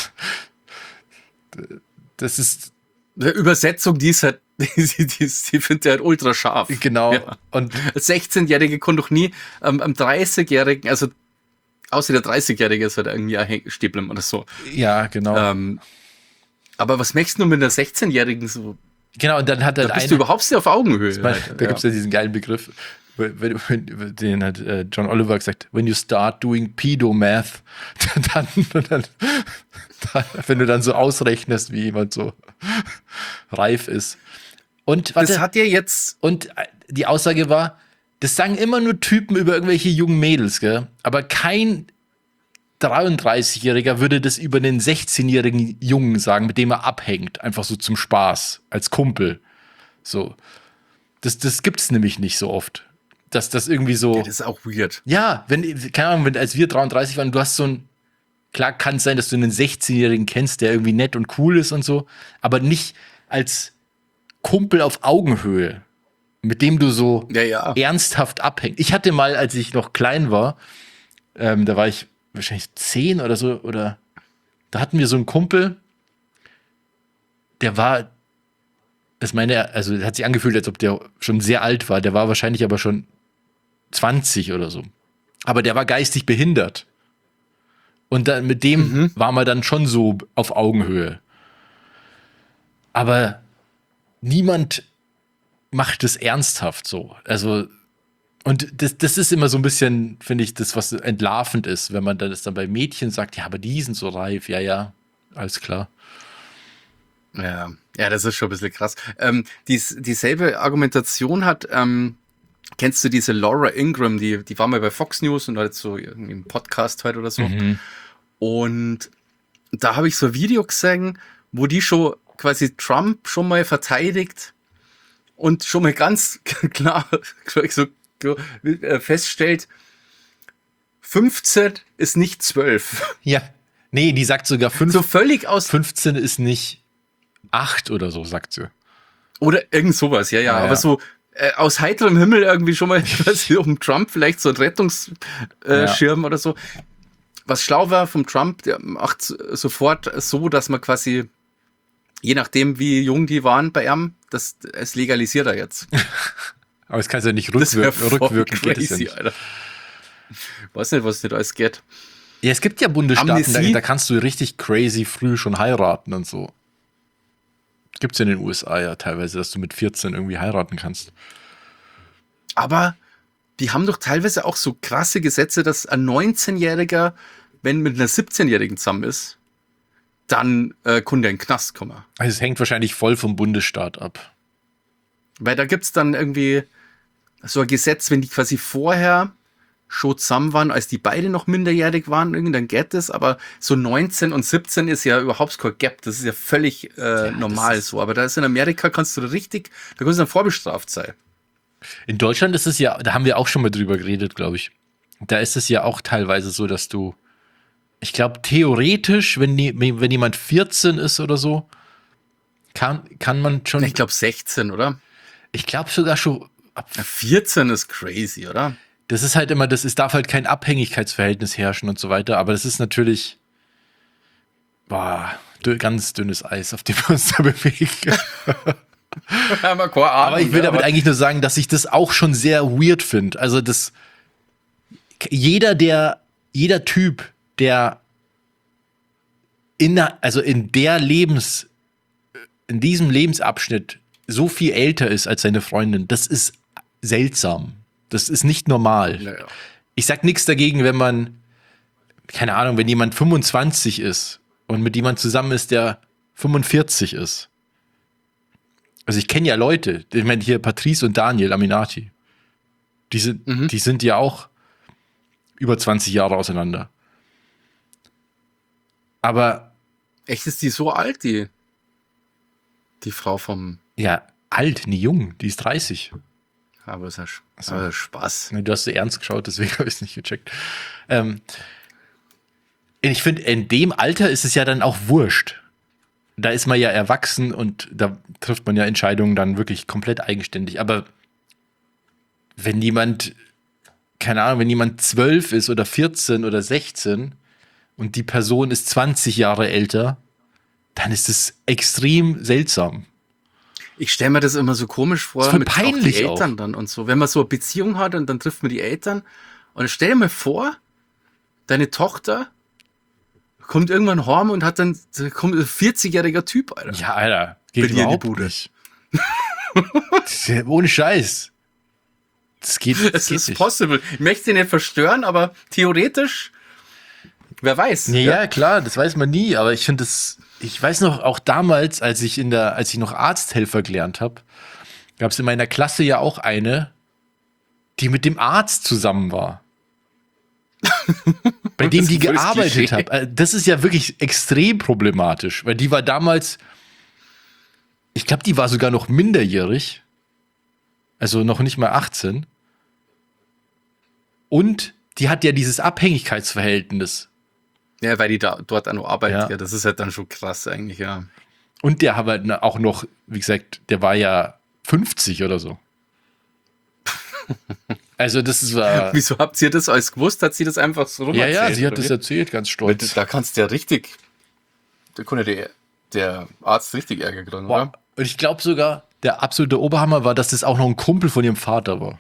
das ist, Die Übersetzung, die ist halt, die, die, die, die findet er halt ultra scharf. genau. Ja. Und Als sechzehnjährige konnte doch nie ähm, am dreißigjährigen, also außer der dreißigjährige ist halt irgendwie ein stehen bleiben oder so. ja, genau. Ähm, aber was möchtest du mit einer sechzehnjährigen so? Genau, und dann hat Da halt bist eine, du überhaupt nicht auf Augenhöhe. Weil, halt. da Ja. gibt es ja diesen geilen Begriff, wenn, wenn, den hat äh, John Oliver gesagt, when you start doing pedo-math, dann, dann, dann, wenn du dann so ausrechnest, wie jemand so reif ist. Und, warte, Das hat ja jetzt, und äh, die Aussage war, das sagen immer nur Typen über irgendwelche jungen Mädels, gell? Aber kein dreiunddreißigjähriger würde das über einen sechzehnjährigen Jungen sagen, mit dem er abhängt, einfach so zum Spaß, als Kumpel. So. Das, das gibt's nämlich nicht so oft. Dass das irgendwie so. ja, das ist auch weird. Ja, wenn, keine Ahnung, wenn, als wir dreiunddreißig waren, du hast so ein. Klar kann es sein, dass du einen sechzehnjährigen kennst, der irgendwie nett und cool ist und so, aber nicht als Kumpel auf Augenhöhe, mit dem du so Ja, ja. ernsthaft abhängst. Ich hatte mal, als ich noch klein war, ähm, da war ich wahrscheinlich zehn oder so, oder da hatten wir so einen Kumpel, der war, das meine, also der hat sich angefühlt, als ob der schon sehr alt war, der war wahrscheinlich aber schon zwanzig oder so. Aber der war geistig behindert. Und dann mit dem Mhm. war man dann schon so auf Augenhöhe. Aber niemand macht es ernsthaft so. Also, und das, das ist immer so ein bisschen, finde ich, das, was entlarvend ist, wenn man das dann bei Mädchen sagt, ja, aber die sind so reif, ja, ja, alles klar. Ja, ja, das ist schon ein bisschen krass. Ähm, dies, dieselbe Argumentation hat, ähm, kennst du diese Laura Ingraham, die, die war mal bei Fox News und hat so irgendwie einen Podcast heute oder so. Mhm. Und da habe ich so ein Video gesehen, wo die schon quasi Trump schon mal verteidigt und schon mal ganz klar so feststellt, fünfzehn ist nicht zwölf. Ja. Nee, die sagt sogar fünf, So völlig aus. fünfzehn ist nicht acht oder so, sagt sie. Oder irgend sowas, ja, ja. Ja, aber ja. so äh, aus heiterem Himmel irgendwie schon mal quasi um Trump vielleicht so ein Rettungsschirm äh, Ja. Schirm oder so. Was schlau war vom Trump, der macht sofort so, dass man quasi, je nachdem wie jung die waren bei ihm, das, es legalisiert er jetzt. Aber das kannst du ja nicht Das wär rückwirken. voll Rückwirkend geht es ja crazy, nicht. Alter. Weiß nicht, was nicht alles geht. Ja, es gibt ja Bundesstaaten, da, Amnesie? da kannst du richtig crazy früh schon heiraten und so. Gibt's ja in den U S A ja teilweise, dass du mit vierzehn irgendwie heiraten kannst. Aber die haben doch teilweise auch so krasse Gesetze, dass ein neunzehnjähriger, wenn mit einer siebzehnjährigen zusammen ist, dann äh, kann der in den Knast kommen. Also es hängt wahrscheinlich voll vom Bundesstaat ab. Weil da gibt's dann irgendwie so ein Gesetz, wenn die quasi vorher schon zusammen waren, als die beide noch minderjährig waren, irgendwie, dann geht das, aber so neunzehn und siebzehn ist ja überhaupt kein Gap, das ist ja völlig äh, Ja, normal das ist- so, aber da ist in Amerika, kannst du da richtig, da kannst du dann vorbestraft sein. In Deutschland ist es ja, da haben wir auch schon mal drüber geredet, glaube ich. Da ist es ja auch teilweise so, dass du, ich glaube, theoretisch, wenn, die, wenn jemand vierzehn ist oder so, kann, kann man schon, Ich glaube sechzehn, oder? ich glaube sogar schon, ab, Ja, vierzehn ist crazy, oder? das ist halt immer, das es darf halt kein Abhängigkeitsverhältnis herrschen und so weiter, aber das ist natürlich, boah, dü- ganz dünnes Eis, auf dem wir uns da bewegen. Haben wir keine Ahnung, Aber ich will ja, damit aber- eigentlich nur sagen, dass ich das auch schon sehr weird finde. Also das jeder, der, jeder Typ, der in der, also in der Lebens, in diesem Lebensabschnitt so viel älter ist als seine Freundin, das ist seltsam. Das ist nicht normal. Naja. Ich sag nichts dagegen, wenn man, keine Ahnung, wenn jemand fünfundzwanzig ist und mit jemand zusammen ist, der fünfundvierzig ist. Also ich kenne ja Leute, ich meine hier Patrice und Daniel Aminati, die sind, Mhm. die sind ja auch über zwanzig Jahre auseinander. Aber Echt, ist die so alt, die, die Frau vom, ja, alt, nie jung, die ist dreißig. aber ist ja Sch- So. aber Spaß. Du hast so ernst geschaut, deswegen habe ich es nicht gecheckt. Ähm, ich finde, in dem Alter ist es ja dann auch wurscht. Da ist man ja erwachsen und da trifft man ja Entscheidungen dann wirklich komplett eigenständig. Aber wenn jemand, keine Ahnung, wenn jemand zwölf ist oder vierzehn oder sechzehn und die Person ist zwanzig Jahre älter, dann ist es extrem seltsam. Ich stelle mir das immer so komisch vor, Ist voll mit auch peinlich die Eltern auch. dann und so. Wenn man so eine Beziehung hat und dann trifft man die Eltern und stell dir mal vor, deine Tochter kommt irgendwann heim und hat dann, da kommt ein vierzigjähriger Typ, Alter. Ja, Alter, Bei geht dir in die überhaupt Bude. nicht. Das ist ja ohne Scheiß. Das geht, das Es geht ist nicht. possible. Ich möchte sie nicht verstören, aber theoretisch, wer weiß. Ja, ja, klar, das weiß man nie, aber ich finde das, ich weiß noch, auch damals, als ich in der, als ich noch Arzthelfer gelernt habe, gab es in meiner Klasse ja auch eine, die mit dem Arzt zusammen war. Bei dem Das die ist ein volles gearbeitet Klischee. hat. Äh, Das ist ja wirklich extrem problematisch, weil die war damals, ich glaube, die war sogar noch minderjährig, also noch nicht mal achtzehn. Und die hat ja dieses Abhängigkeitsverhältnis. Ja, weil die da dort auch noch arbeitet. Ja. Ja. Das ist halt dann schon krass eigentlich, ja. Und der aber na- auch noch, wie gesagt, der war ja fünfzig oder so. Also das ist, äh, Wieso habt ihr das alles gewusst? Hat sie das einfach so rum ja, ja, erzählt, sie hat oder das wie? erzählt, ganz Weil stolz. Da kannst du ja richtig, da kann ja der, der Arzt richtig Ärger kriegen, Boah. oder? Und ich glaube sogar, der absolute Oberhammer war, dass das auch noch ein Kumpel von ihrem Vater war.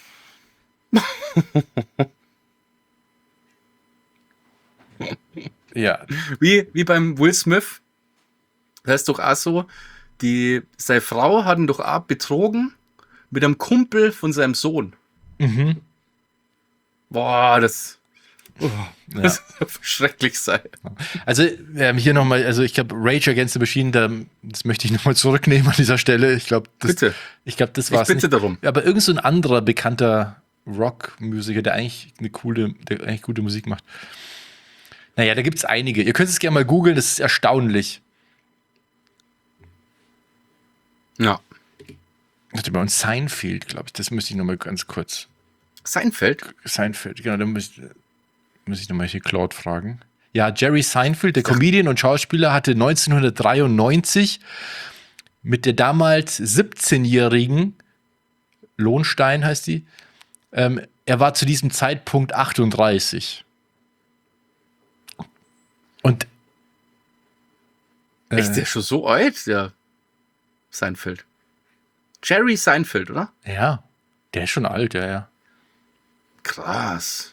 Ja, Wie, wie beim Will Smith. Das ist doch auch so, die, seine Frau hat ihn doch auch betrogen mit einem Kumpel von seinem Sohn. mhm. Boah, das, ja. das muss schrecklich sein. Also ähm, hier nochmal, also ich glaube, Rage Against the Machine, da, das möchte ich nochmal zurücknehmen an dieser Stelle. Ich glaube, das, Bitte. ich glaube, das Ich war's bitte nicht. darum. Aber irgend so ein anderer bekannter Rockmusiker, der eigentlich eine coole, der eigentlich gute Musik macht, Naja, da gibt es einige. Ihr könnt es gerne mal googeln, das ist erstaunlich. Ja. Warte mal, und Seinfeld, glaube ich, das müsste ich nochmal ganz kurz. Seinfeld? Seinfeld, genau, da muss, muss ich nochmal hier Claude fragen. Ja, Jerry Seinfeld, der Comedian und Schauspieler, hatte neunzehnhundertdreiundneunzig mit der damals siebzehnjährigen Lohnstein heißt die, ähm, er war zu diesem Zeitpunkt achtunddreißig. Und Echt, der ist schon so alt, der Seinfeld. Jerry Seinfeld, oder? Ja, der ist schon alt, ja, ja. Krass.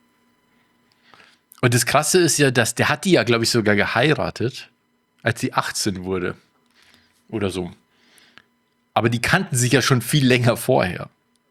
Und das Krasse ist ja, dass der hat die ja, glaube ich, sogar geheiratet, als sie achtzehn wurde. Oder so. Aber die kannten sich ja schon viel länger vorher.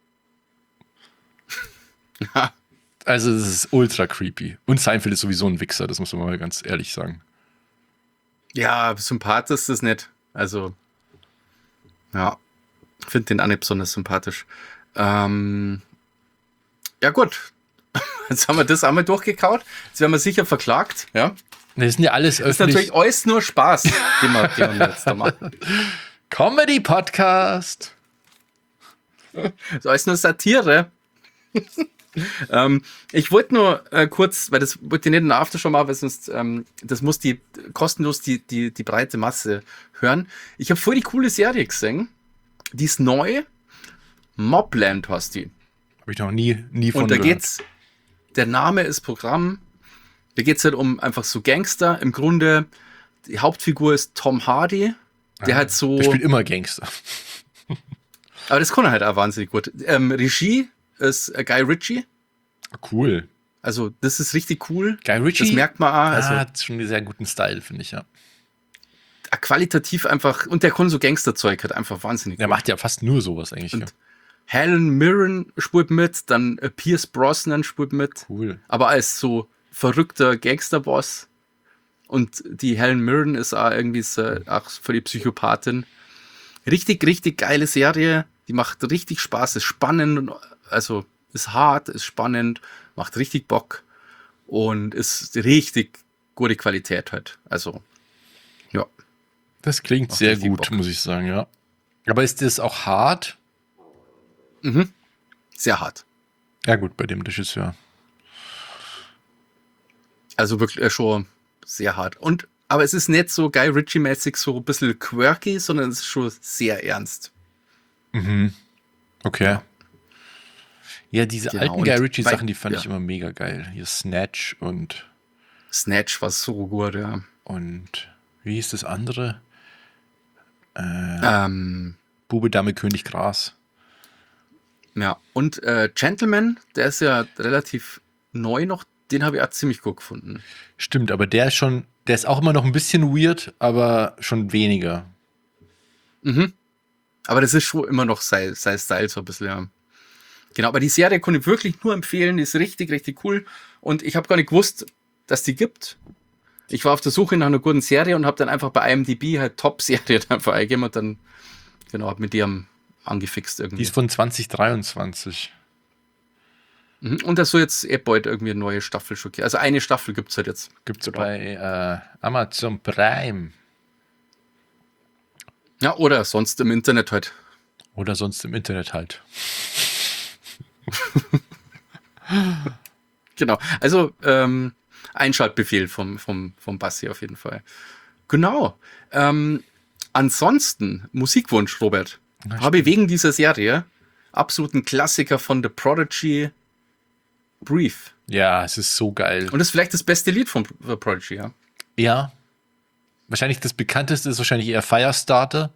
Also das ist ultra creepy. Und Seinfeld ist sowieso ein Wichser, das muss man mal ganz ehrlich sagen. Ja, sympathisch ist das nicht. Also, ja, finde den auch nicht besonders sympathisch. Ähm, ja gut, jetzt haben wir das einmal durchgekaut. Jetzt werden wir sicher verklagt. Ja, Das sind ja alles das ist öffentlich. natürlich alles nur Spaß, den wir, den wir jetzt da machen. Comedy-Podcast. Das ist alles nur Satire. ähm, ich wollte nur äh, kurz, weil das wollte ich nicht in der Aftershow machen, weil sonst, ähm, das muss die kostenlos die, die, die breite Masse hören. Ich habe voll die coole Serie gesehen. Die ist neu. Mobland heißt die. Habe ich noch nie, nie von Und da gehört. geht's, der Name ist Programm. Da geht's halt um einfach so Gangster. Im Grunde, die Hauptfigur ist Tom Hardy. Der Ah, halt so, Der spielt immer Gangster. aber das kann er halt auch wahnsinnig gut. Ähm, Regie ist äh, Guy Ritchie. Cool. Also, das ist richtig cool. Guy Ritchie Das merkt man auch. Also, ah, hat schon einen sehr guten Style, finde ich, ja. qualitativ einfach, und der kann so Gangsterzeug halt einfach wahnsinnig Der gut. macht ja fast nur sowas eigentlich. Und Ja. Helen Mirren spielt mit, dann äh, Pierce Brosnan spielt mit, Cool. aber als so verrückter Gangsterboss. Und die Helen Mirren ist auch irgendwie so, auch für die Psychopathin. Richtig, richtig geile Serie. Die macht richtig Spaß, ist spannend, und also ist hart, ist spannend, macht richtig Bock und ist richtig gute Qualität halt. Also, ja. Das klingt Macht sehr richtig gut, Bock. muss ich sagen, ja. Aber ist das auch hart? Mhm. Sehr hart. Ja, gut, bei dem Regisseur. Also wirklich äh, schon sehr hart. Und, aber es ist nicht so Guy Ritchie-mäßig so ein bisschen quirky, sondern es ist schon sehr ernst. Mhm. Okay. Ja, Ja. diese Genau, alten und Guy Ritchie-Sachen, bei- die fand ja. ich immer mega geil. Hier Snatch und, Snatch war so gut, ja. und wie hieß das andere? Ähm, Bube, Dame, König, Gras. ja. Und äh, Gentleman, der ist ja relativ neu noch, den habe ich auch ziemlich gut gefunden. Stimmt, aber der ist schon, der ist auch immer noch ein bisschen weird, aber schon weniger. Mhm. Aber das ist schon immer noch sein, sein Style so ein bisschen, ja. Genau, aber die Serie kann ich wirklich nur empfehlen, die ist richtig, richtig cool. Und ich habe gar nicht gewusst, dass die gibt. Ich war auf der Suche nach einer guten Serie und habe dann einfach bei I M D B halt Top-Serie einfach eingegeben und dann, genau, hab mit die am angefixt Die irgendwie. ist von zwanzig dreiundzwanzig. Mhm. Und das soll jetzt eh bald irgendwie eine neue Staffel schon geben. Also eine Staffel gibt's halt jetzt. Gibt's Genau. bei äh, Amazon Prime. Ja, oder sonst im Internet halt. Oder sonst im Internet halt. Genau. Also ähm, Einschaltbefehl vom, vom, vom Bassi auf jeden Fall. Genau. Ähm, ansonsten, Musikwunsch, Robert. Na, Habe ich wegen dieser Serie absoluten Klassiker von The Prodigy, Brief. Ja, es ist so geil. Und das ist vielleicht das beste Lied von The Prodigy, ja. Ja. Wahrscheinlich das bekannteste ist wahrscheinlich eher Firestarter.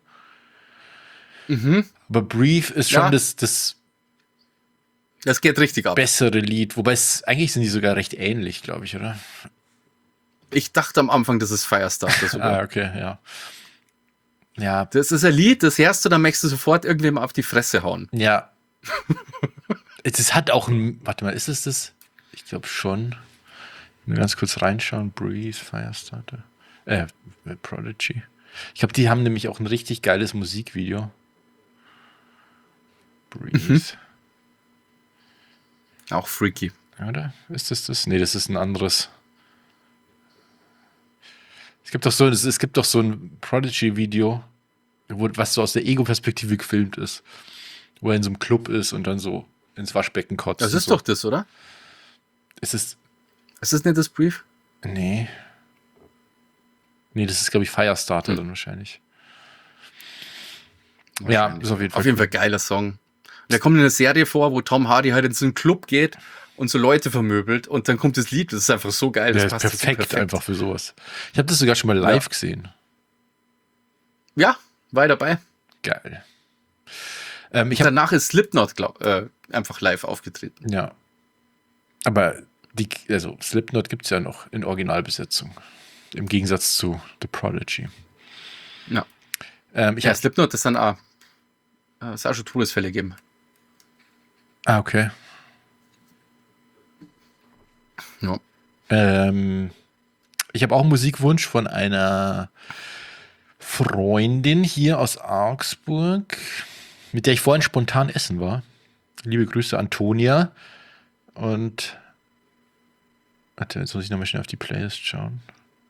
Aber Brief ist schon Ja. das, das Das geht richtig ab. bessere Lied. Wobei es, eigentlich sind die sogar recht ähnlich, glaube ich, oder? Ich dachte am Anfang, das ist Firestarter sogar. Ah, okay, ja. Ja, Das ist ein Lied, das hörst du, dann möchtest du sofort irgendwem auf die Fresse hauen. ja. Es hat auch ein, warte mal, ist es das? Ich glaube schon. Nur ganz kurz reinschauen. Breathe, Firestarter. Äh, Prodigy. Ich glaube, die haben nämlich auch ein richtig geiles Musikvideo. Breathe. Auch freaky. Oder? Ist das das? Nee, das ist ein anderes. Es gibt doch so, es, es gibt doch so ein Prodigy-Video, wo, was so aus der Ego-Perspektive gefilmt ist, wo er in so einem Club ist und dann so ins Waschbecken kotzt. Das ist so. doch das, oder? Ist es. Ist das nicht das Brief? Nee. Nee, das ist, glaube ich, Firestarter Hm. dann wahrscheinlich. Ja, ist auf jeden Fall. Auf jeden Fall geiler Song. Und der kommt in einer Serie vor, wo Tom Hardy halt in so einen Club geht und so Leute vermöbelt und dann kommt das Lied. Das ist einfach so geil. Das Der ist passt perfekt, so perfekt einfach für sowas. Ich habe das sogar schon mal live Ja. gesehen. Ja, war dabei. Geil. Ähm, ich Und habe danach ist Slipknot glaub, äh, einfach live aufgetreten. ja. Aber die, also Slipknot gibt es ja noch in Originalbesetzung. Im Gegensatz zu The Prodigy. Ja. Ähm, ich Ja, hab, Slipknot ist dann auch, äh, es auch schon Todesfälle gegeben. ah, okay. Ja. Ähm, ich habe auch einen Musikwunsch von einer Freundin hier aus Augsburg, mit der ich vorhin spontan essen war. Liebe Grüße, Antonia. Und warte, jetzt muss ich nochmal schnell auf die Playlist schauen.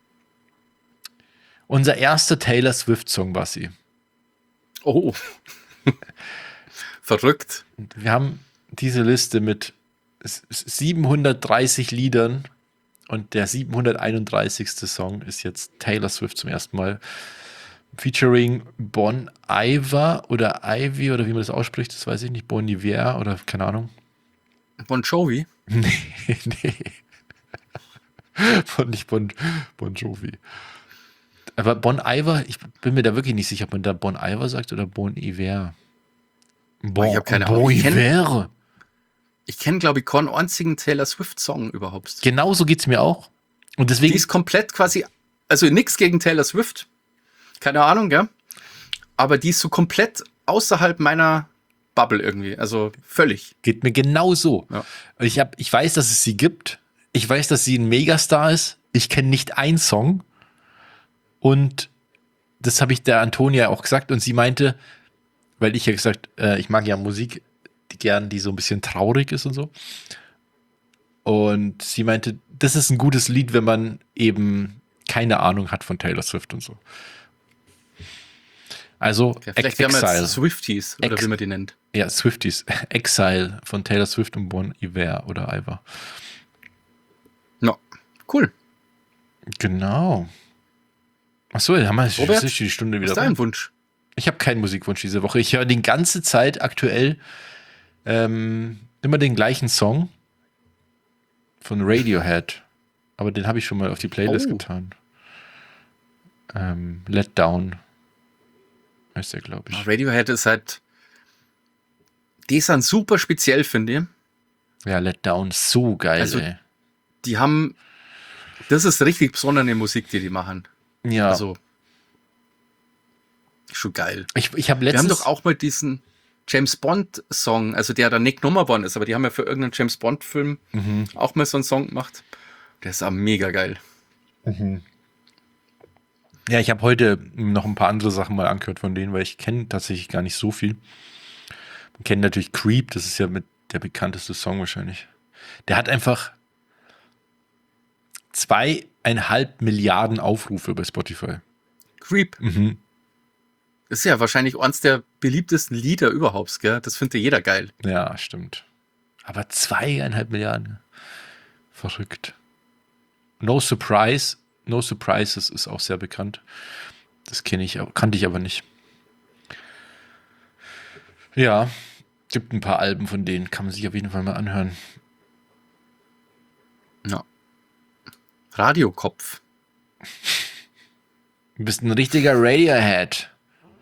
Unser erster Taylor Swift-Song war sie. Oh. Verrückt. Und wir haben diese Liste mit s- s- siebenhundertdreißig Liedern und der siebenhunderteinunddreißigste Song ist jetzt Taylor Swift zum ersten Mal. Featuring Bon Iver oder Ivy oder wie man das ausspricht, das weiß ich nicht. Bon Iver oder keine Ahnung. Bon Jovi. Nee, nee. Von nicht Bon, Bon Jovi. Aber Bon Iver, ich bin mir da wirklich nicht sicher, ob man da Bon Iver sagt oder Bon Iver. Bon, ich hab keine Ahnung. Bon Ich kenn- Iver. Ich kenne, glaube ich, keinen einzigen Taylor Swift-Song überhaupt. Genau so geht es mir auch. Und deswegen Die ist komplett quasi, also nichts gegen Taylor Swift. Keine Ahnung, gell? Aber die ist so komplett außerhalb meiner Bubble irgendwie. Also völlig. geht mir genau so. Ja. Ich, hab, ich weiß, dass es sie gibt. Ich weiß, dass sie ein Megastar ist. Ich kenne nicht einen Song. Und das habe ich der Antonia auch gesagt. Und sie meinte, weil ich ja gesagt, äh, ich mag ja Musik, die gern, die so ein bisschen traurig ist und so. Und sie meinte, das ist ein gutes Lied, wenn man eben keine Ahnung hat von Taylor Swift und so. Also, Okay, vielleicht haben wir Exile. jetzt Swifties, oder Ex- wie man die nennt. Ja, Swifties. Exile von Taylor Swift und Bon Iver oder Iver. Ja, cool. Genau. Achso, dann haben wir Robert, ist die Stunde Was wieder ist dein rum. Wunsch? Ich habe keinen Musikwunsch diese Woche. Ich höre die ganze Zeit aktuell ähm, immer den gleichen Song von Radiohead. Aber den habe ich schon mal auf die Playlist Oh. getan. Ähm, Let Down heißt der, glaube ich. Radiohead ist halt, die sind super speziell, finde ich. Ja, Let Down, so geil, Also- ey. Die haben, das ist richtig besondere Musik, die die machen. Ja, Also, schon geil. ich, ich habe Wir haben letztens... doch auch mal diesen James Bond Song, also der da nicht Nummer worden ist, aber die haben ja für irgendeinen James Bond Film Mhm. auch mal so einen Song gemacht. Der ist auch mega geil. Ja, ich habe heute noch ein paar andere Sachen mal angehört von denen, weil ich kenne tatsächlich gar nicht so viel. Man kennt natürlich Creep, das ist ja mit der bekannteste Song wahrscheinlich. Der hat einfach zweieinhalb Milliarden Aufrufe bei Spotify. Creep Mhm. ist ja wahrscheinlich eins der beliebtesten Lieder überhaupt, gell? Das findet ja jeder geil. Ja, stimmt. Aber zweieinhalb Milliarden. Verrückt. No Surprise. No Surprises ist auch sehr bekannt. Das kenne ich, auch- kannte ich aber nicht. Ja, gibt ein paar Alben von denen, kann man sich auf jeden Fall mal anhören. Ja. Radiokopf. Du bist ein richtiger Radiohead.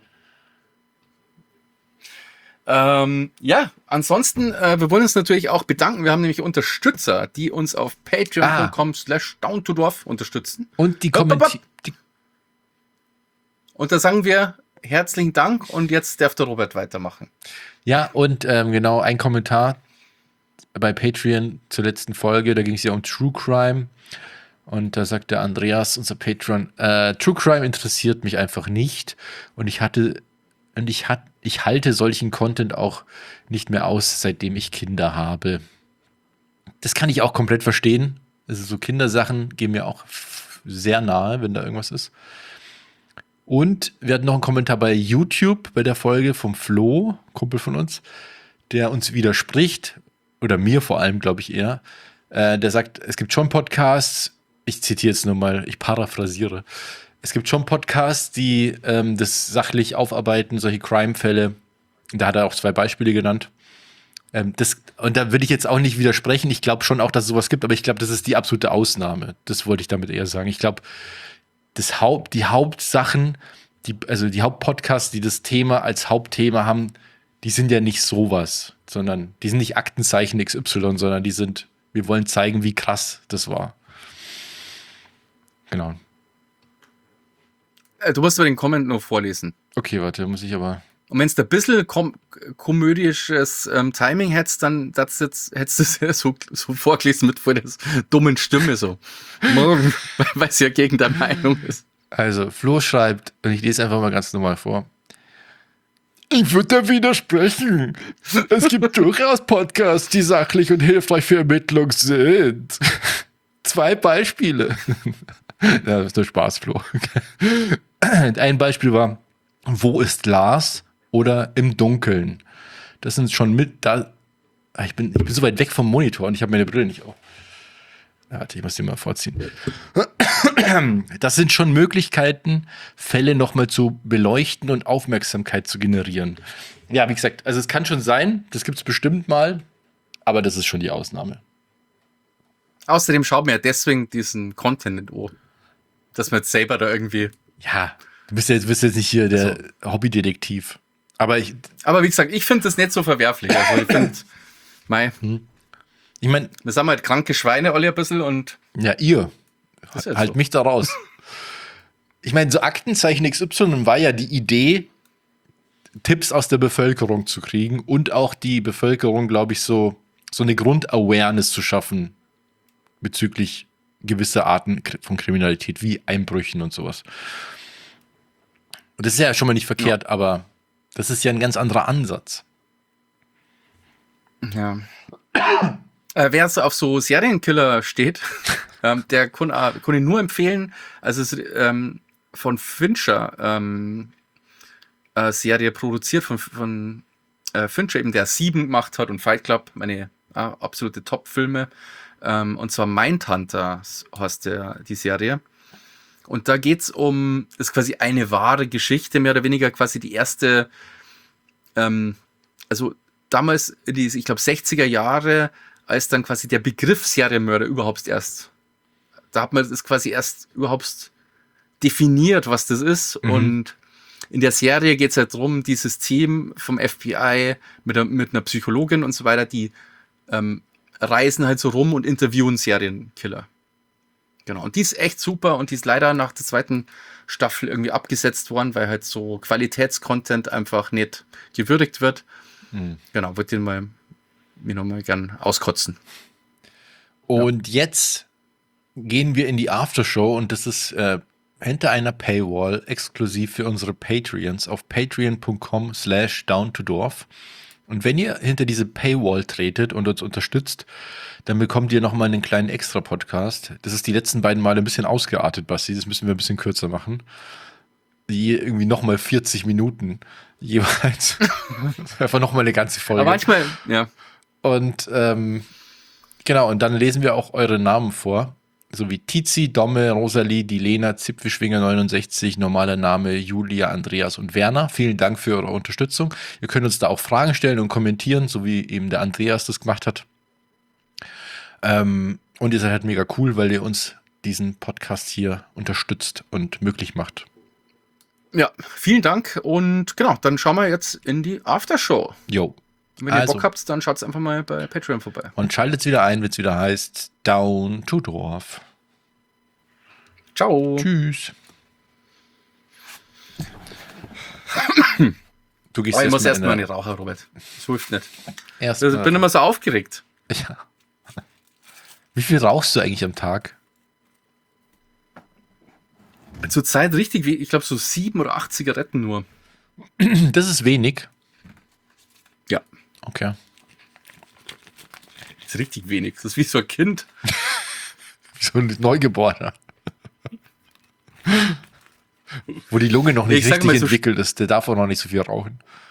Ähm, ja, ansonsten, äh, wir wollen uns natürlich auch bedanken. Wir haben nämlich Unterstützer, die uns auf patreon.com slash downtodorf unterstützen. Und die Hopp, hopp, Kommentare. hopp. Und da sagen wir herzlichen Dank und jetzt darf der Robert weitermachen. Ja, und ähm, genau, ein Kommentar bei Patreon zur letzten Folge, da ging es ja um True Crime. Und da sagt der Andreas, unser Patron, äh, True Crime interessiert mich einfach nicht. Und ich hatte, und ich hat, ich halte solchen Content auch nicht mehr aus, seitdem ich Kinder habe. Das kann ich auch komplett verstehen. Also so Kindersachen gehen mir auch f- sehr nahe, wenn da irgendwas ist. Und wir hatten noch einen Kommentar bei YouTube bei der Folge vom Flo, Kumpel von uns, der uns widerspricht, oder mir vor allem, glaube ich eher. Äh, der sagt, es gibt schon Podcasts, ich zitiere jetzt nur mal, ich paraphrasiere, es gibt schon Podcasts, die ähm, das sachlich aufarbeiten, solche Crime-Fälle. Da hat er auch zwei Beispiele genannt. Ähm, das, und da würde ich jetzt auch nicht widersprechen. Ich glaube schon auch, dass es sowas gibt, aber ich glaube, das ist die absolute Ausnahme. Das wollte ich damit eher sagen. Ich glaube, das Haupt, die Hauptsachen, die, also die Hauptpodcasts, die das Thema als Hauptthema haben, die sind ja nicht sowas, sondern die sind nicht Aktenzeichen X Y, sondern die sind, wir wollen zeigen, wie krass das war. Genau. Äh, Du musst aber den Comment noch vorlesen. Okay, warte, muss ich aber. Und wenn es da ein bisschen kom komödisches ähm, Timing hättest, dann das jetzt, hättest du es ja so, so vorgelesen mit vor der dummen Stimme so. Weil es ja gegen deine Meinung ist. Also, Flo schreibt, und ich lese einfach mal ganz normal vor. Ich würde da widersprechen. Es gibt durchaus Podcasts, die sachlich und hilfreich für Ermittlung sind. Zwei Beispiele. Ja, das ist nur Spaß, Flo. Ein Beispiel war, wo ist Lars oder im Dunkeln? Das sind schon mit, da, ich bin, ich bin so weit weg vom Monitor und ich habe meine Brille nicht auf. Warte, ich muss die mal vorziehen. Das sind schon Möglichkeiten, Fälle nochmal zu beleuchten und Aufmerksamkeit zu generieren. Ja, wie gesagt, also es kann schon sein, das gibt es bestimmt mal, aber das ist schon die Ausnahme. Außerdem schaut man ja deswegen diesen Content nicht an, dass man jetzt selber da irgendwie. Ja, du bist jetzt, bist jetzt nicht hier der Also. Hobbydetektiv. Aber ich, Aber wie gesagt, ich finde das nicht so verwerflich. Also ich finde, mei, ich meine, wir sind halt kranke Schweine alle ein bisschen und ja, ihr, das ist jetzt halt so. mich da raus. Ich meine, so Aktenzeichen X Y war ja die Idee, Tipps aus der Bevölkerung zu kriegen und auch die Bevölkerung, glaube ich, so, so eine Grundawareness zu schaffen bezüglich gewisser Arten von Kriminalität, wie Einbrüchen und sowas. Und das ist ja schon mal nicht verkehrt, ja. Aber das ist ja ein ganz anderer Ansatz. Ja. Äh, wer so auf so Serienkiller steht, ähm, der kann, äh, kann ich nur empfehlen, also es ist ähm, von Fincher ähm, äh, Serie produziert, von, von äh, Fincher eben, der Sieben gemacht hat und Fight Club, meine äh, absolute Top-Filme. Ähm, und zwar Mindhunter heißt der, die Serie. Und da geht's um, ist quasi eine wahre Geschichte, mehr oder weniger quasi die erste, ähm, also damals, in die, ich glaube, sechziger Jahre, als dann quasi der Begriff Serienmörder überhaupt erst, da hat man das quasi erst überhaupt definiert, was das ist. Mhm. Und in der Serie geht's halt drum, dieses Team vom F B I mit, der, mit einer Psychologin und so weiter, die ähm, reisen halt so rum und interviewen Serienkiller. Genau, und die ist echt super und die ist leider nach der zweiten Staffel irgendwie abgesetzt worden, weil halt so Qualitätscontent einfach nicht gewürdigt wird. Hm. Genau, würde den mal mir nochmal gern auskotzen. Und ja. Jetzt gehen wir in die Aftershow und das ist äh, hinter einer Paywall exklusiv für unsere Patreons auf patreon.com slash downtodorf. Und wenn ihr hinter diese Paywall tretet und uns unterstützt, dann bekommt ihr nochmal einen kleinen Extra-Podcast. Das ist die letzten beiden Male ein bisschen ausgeartet, Basti. Das müssen wir ein bisschen kürzer machen. Die irgendwie nochmal vierzig Minuten jeweils. Einfach nochmal eine ganze Folge. Aber manchmal, ja. Und ähm, genau, und dann lesen wir auch eure Namen vor. So wie Tizi, Domme, Rosalie, Dilena, Zipfelschwinger neunundsechzig, normaler Name Julia, Andreas und Werner. Vielen Dank für eure Unterstützung. Ihr könnt uns da auch Fragen stellen und kommentieren, so wie eben der Andreas das gemacht hat. Ähm, und ihr seid halt mega cool, weil ihr uns diesen Podcast hier unterstützt und möglich macht. Ja, vielen Dank und genau, dann schauen wir jetzt in die Aftershow. Jo. Wenn ihr also Bock habt, dann schaut einfach mal bei Patreon vorbei. Und schaltet wieder ein, wenn es wieder heißt Down to Dorf. Ciao. Tschüss. Du gehst oh, ich erst muss mal erstmal eine Raucher, Robert. Das hilft nicht. Erst ich bin immer so aufgeregt. Ja. Wie viel rauchst du eigentlich am Tag? Zur Zeit richtig, wie ich glaube so sieben oder acht Zigaretten nur. Das ist wenig. Ja. Okay. Das ist richtig wenig. Das ist wie so ein Kind. So ein Neugeborener. Wo die Lunge noch nicht Ich sag richtig mal so- entwickelt ist, der darf auch noch nicht so viel rauchen.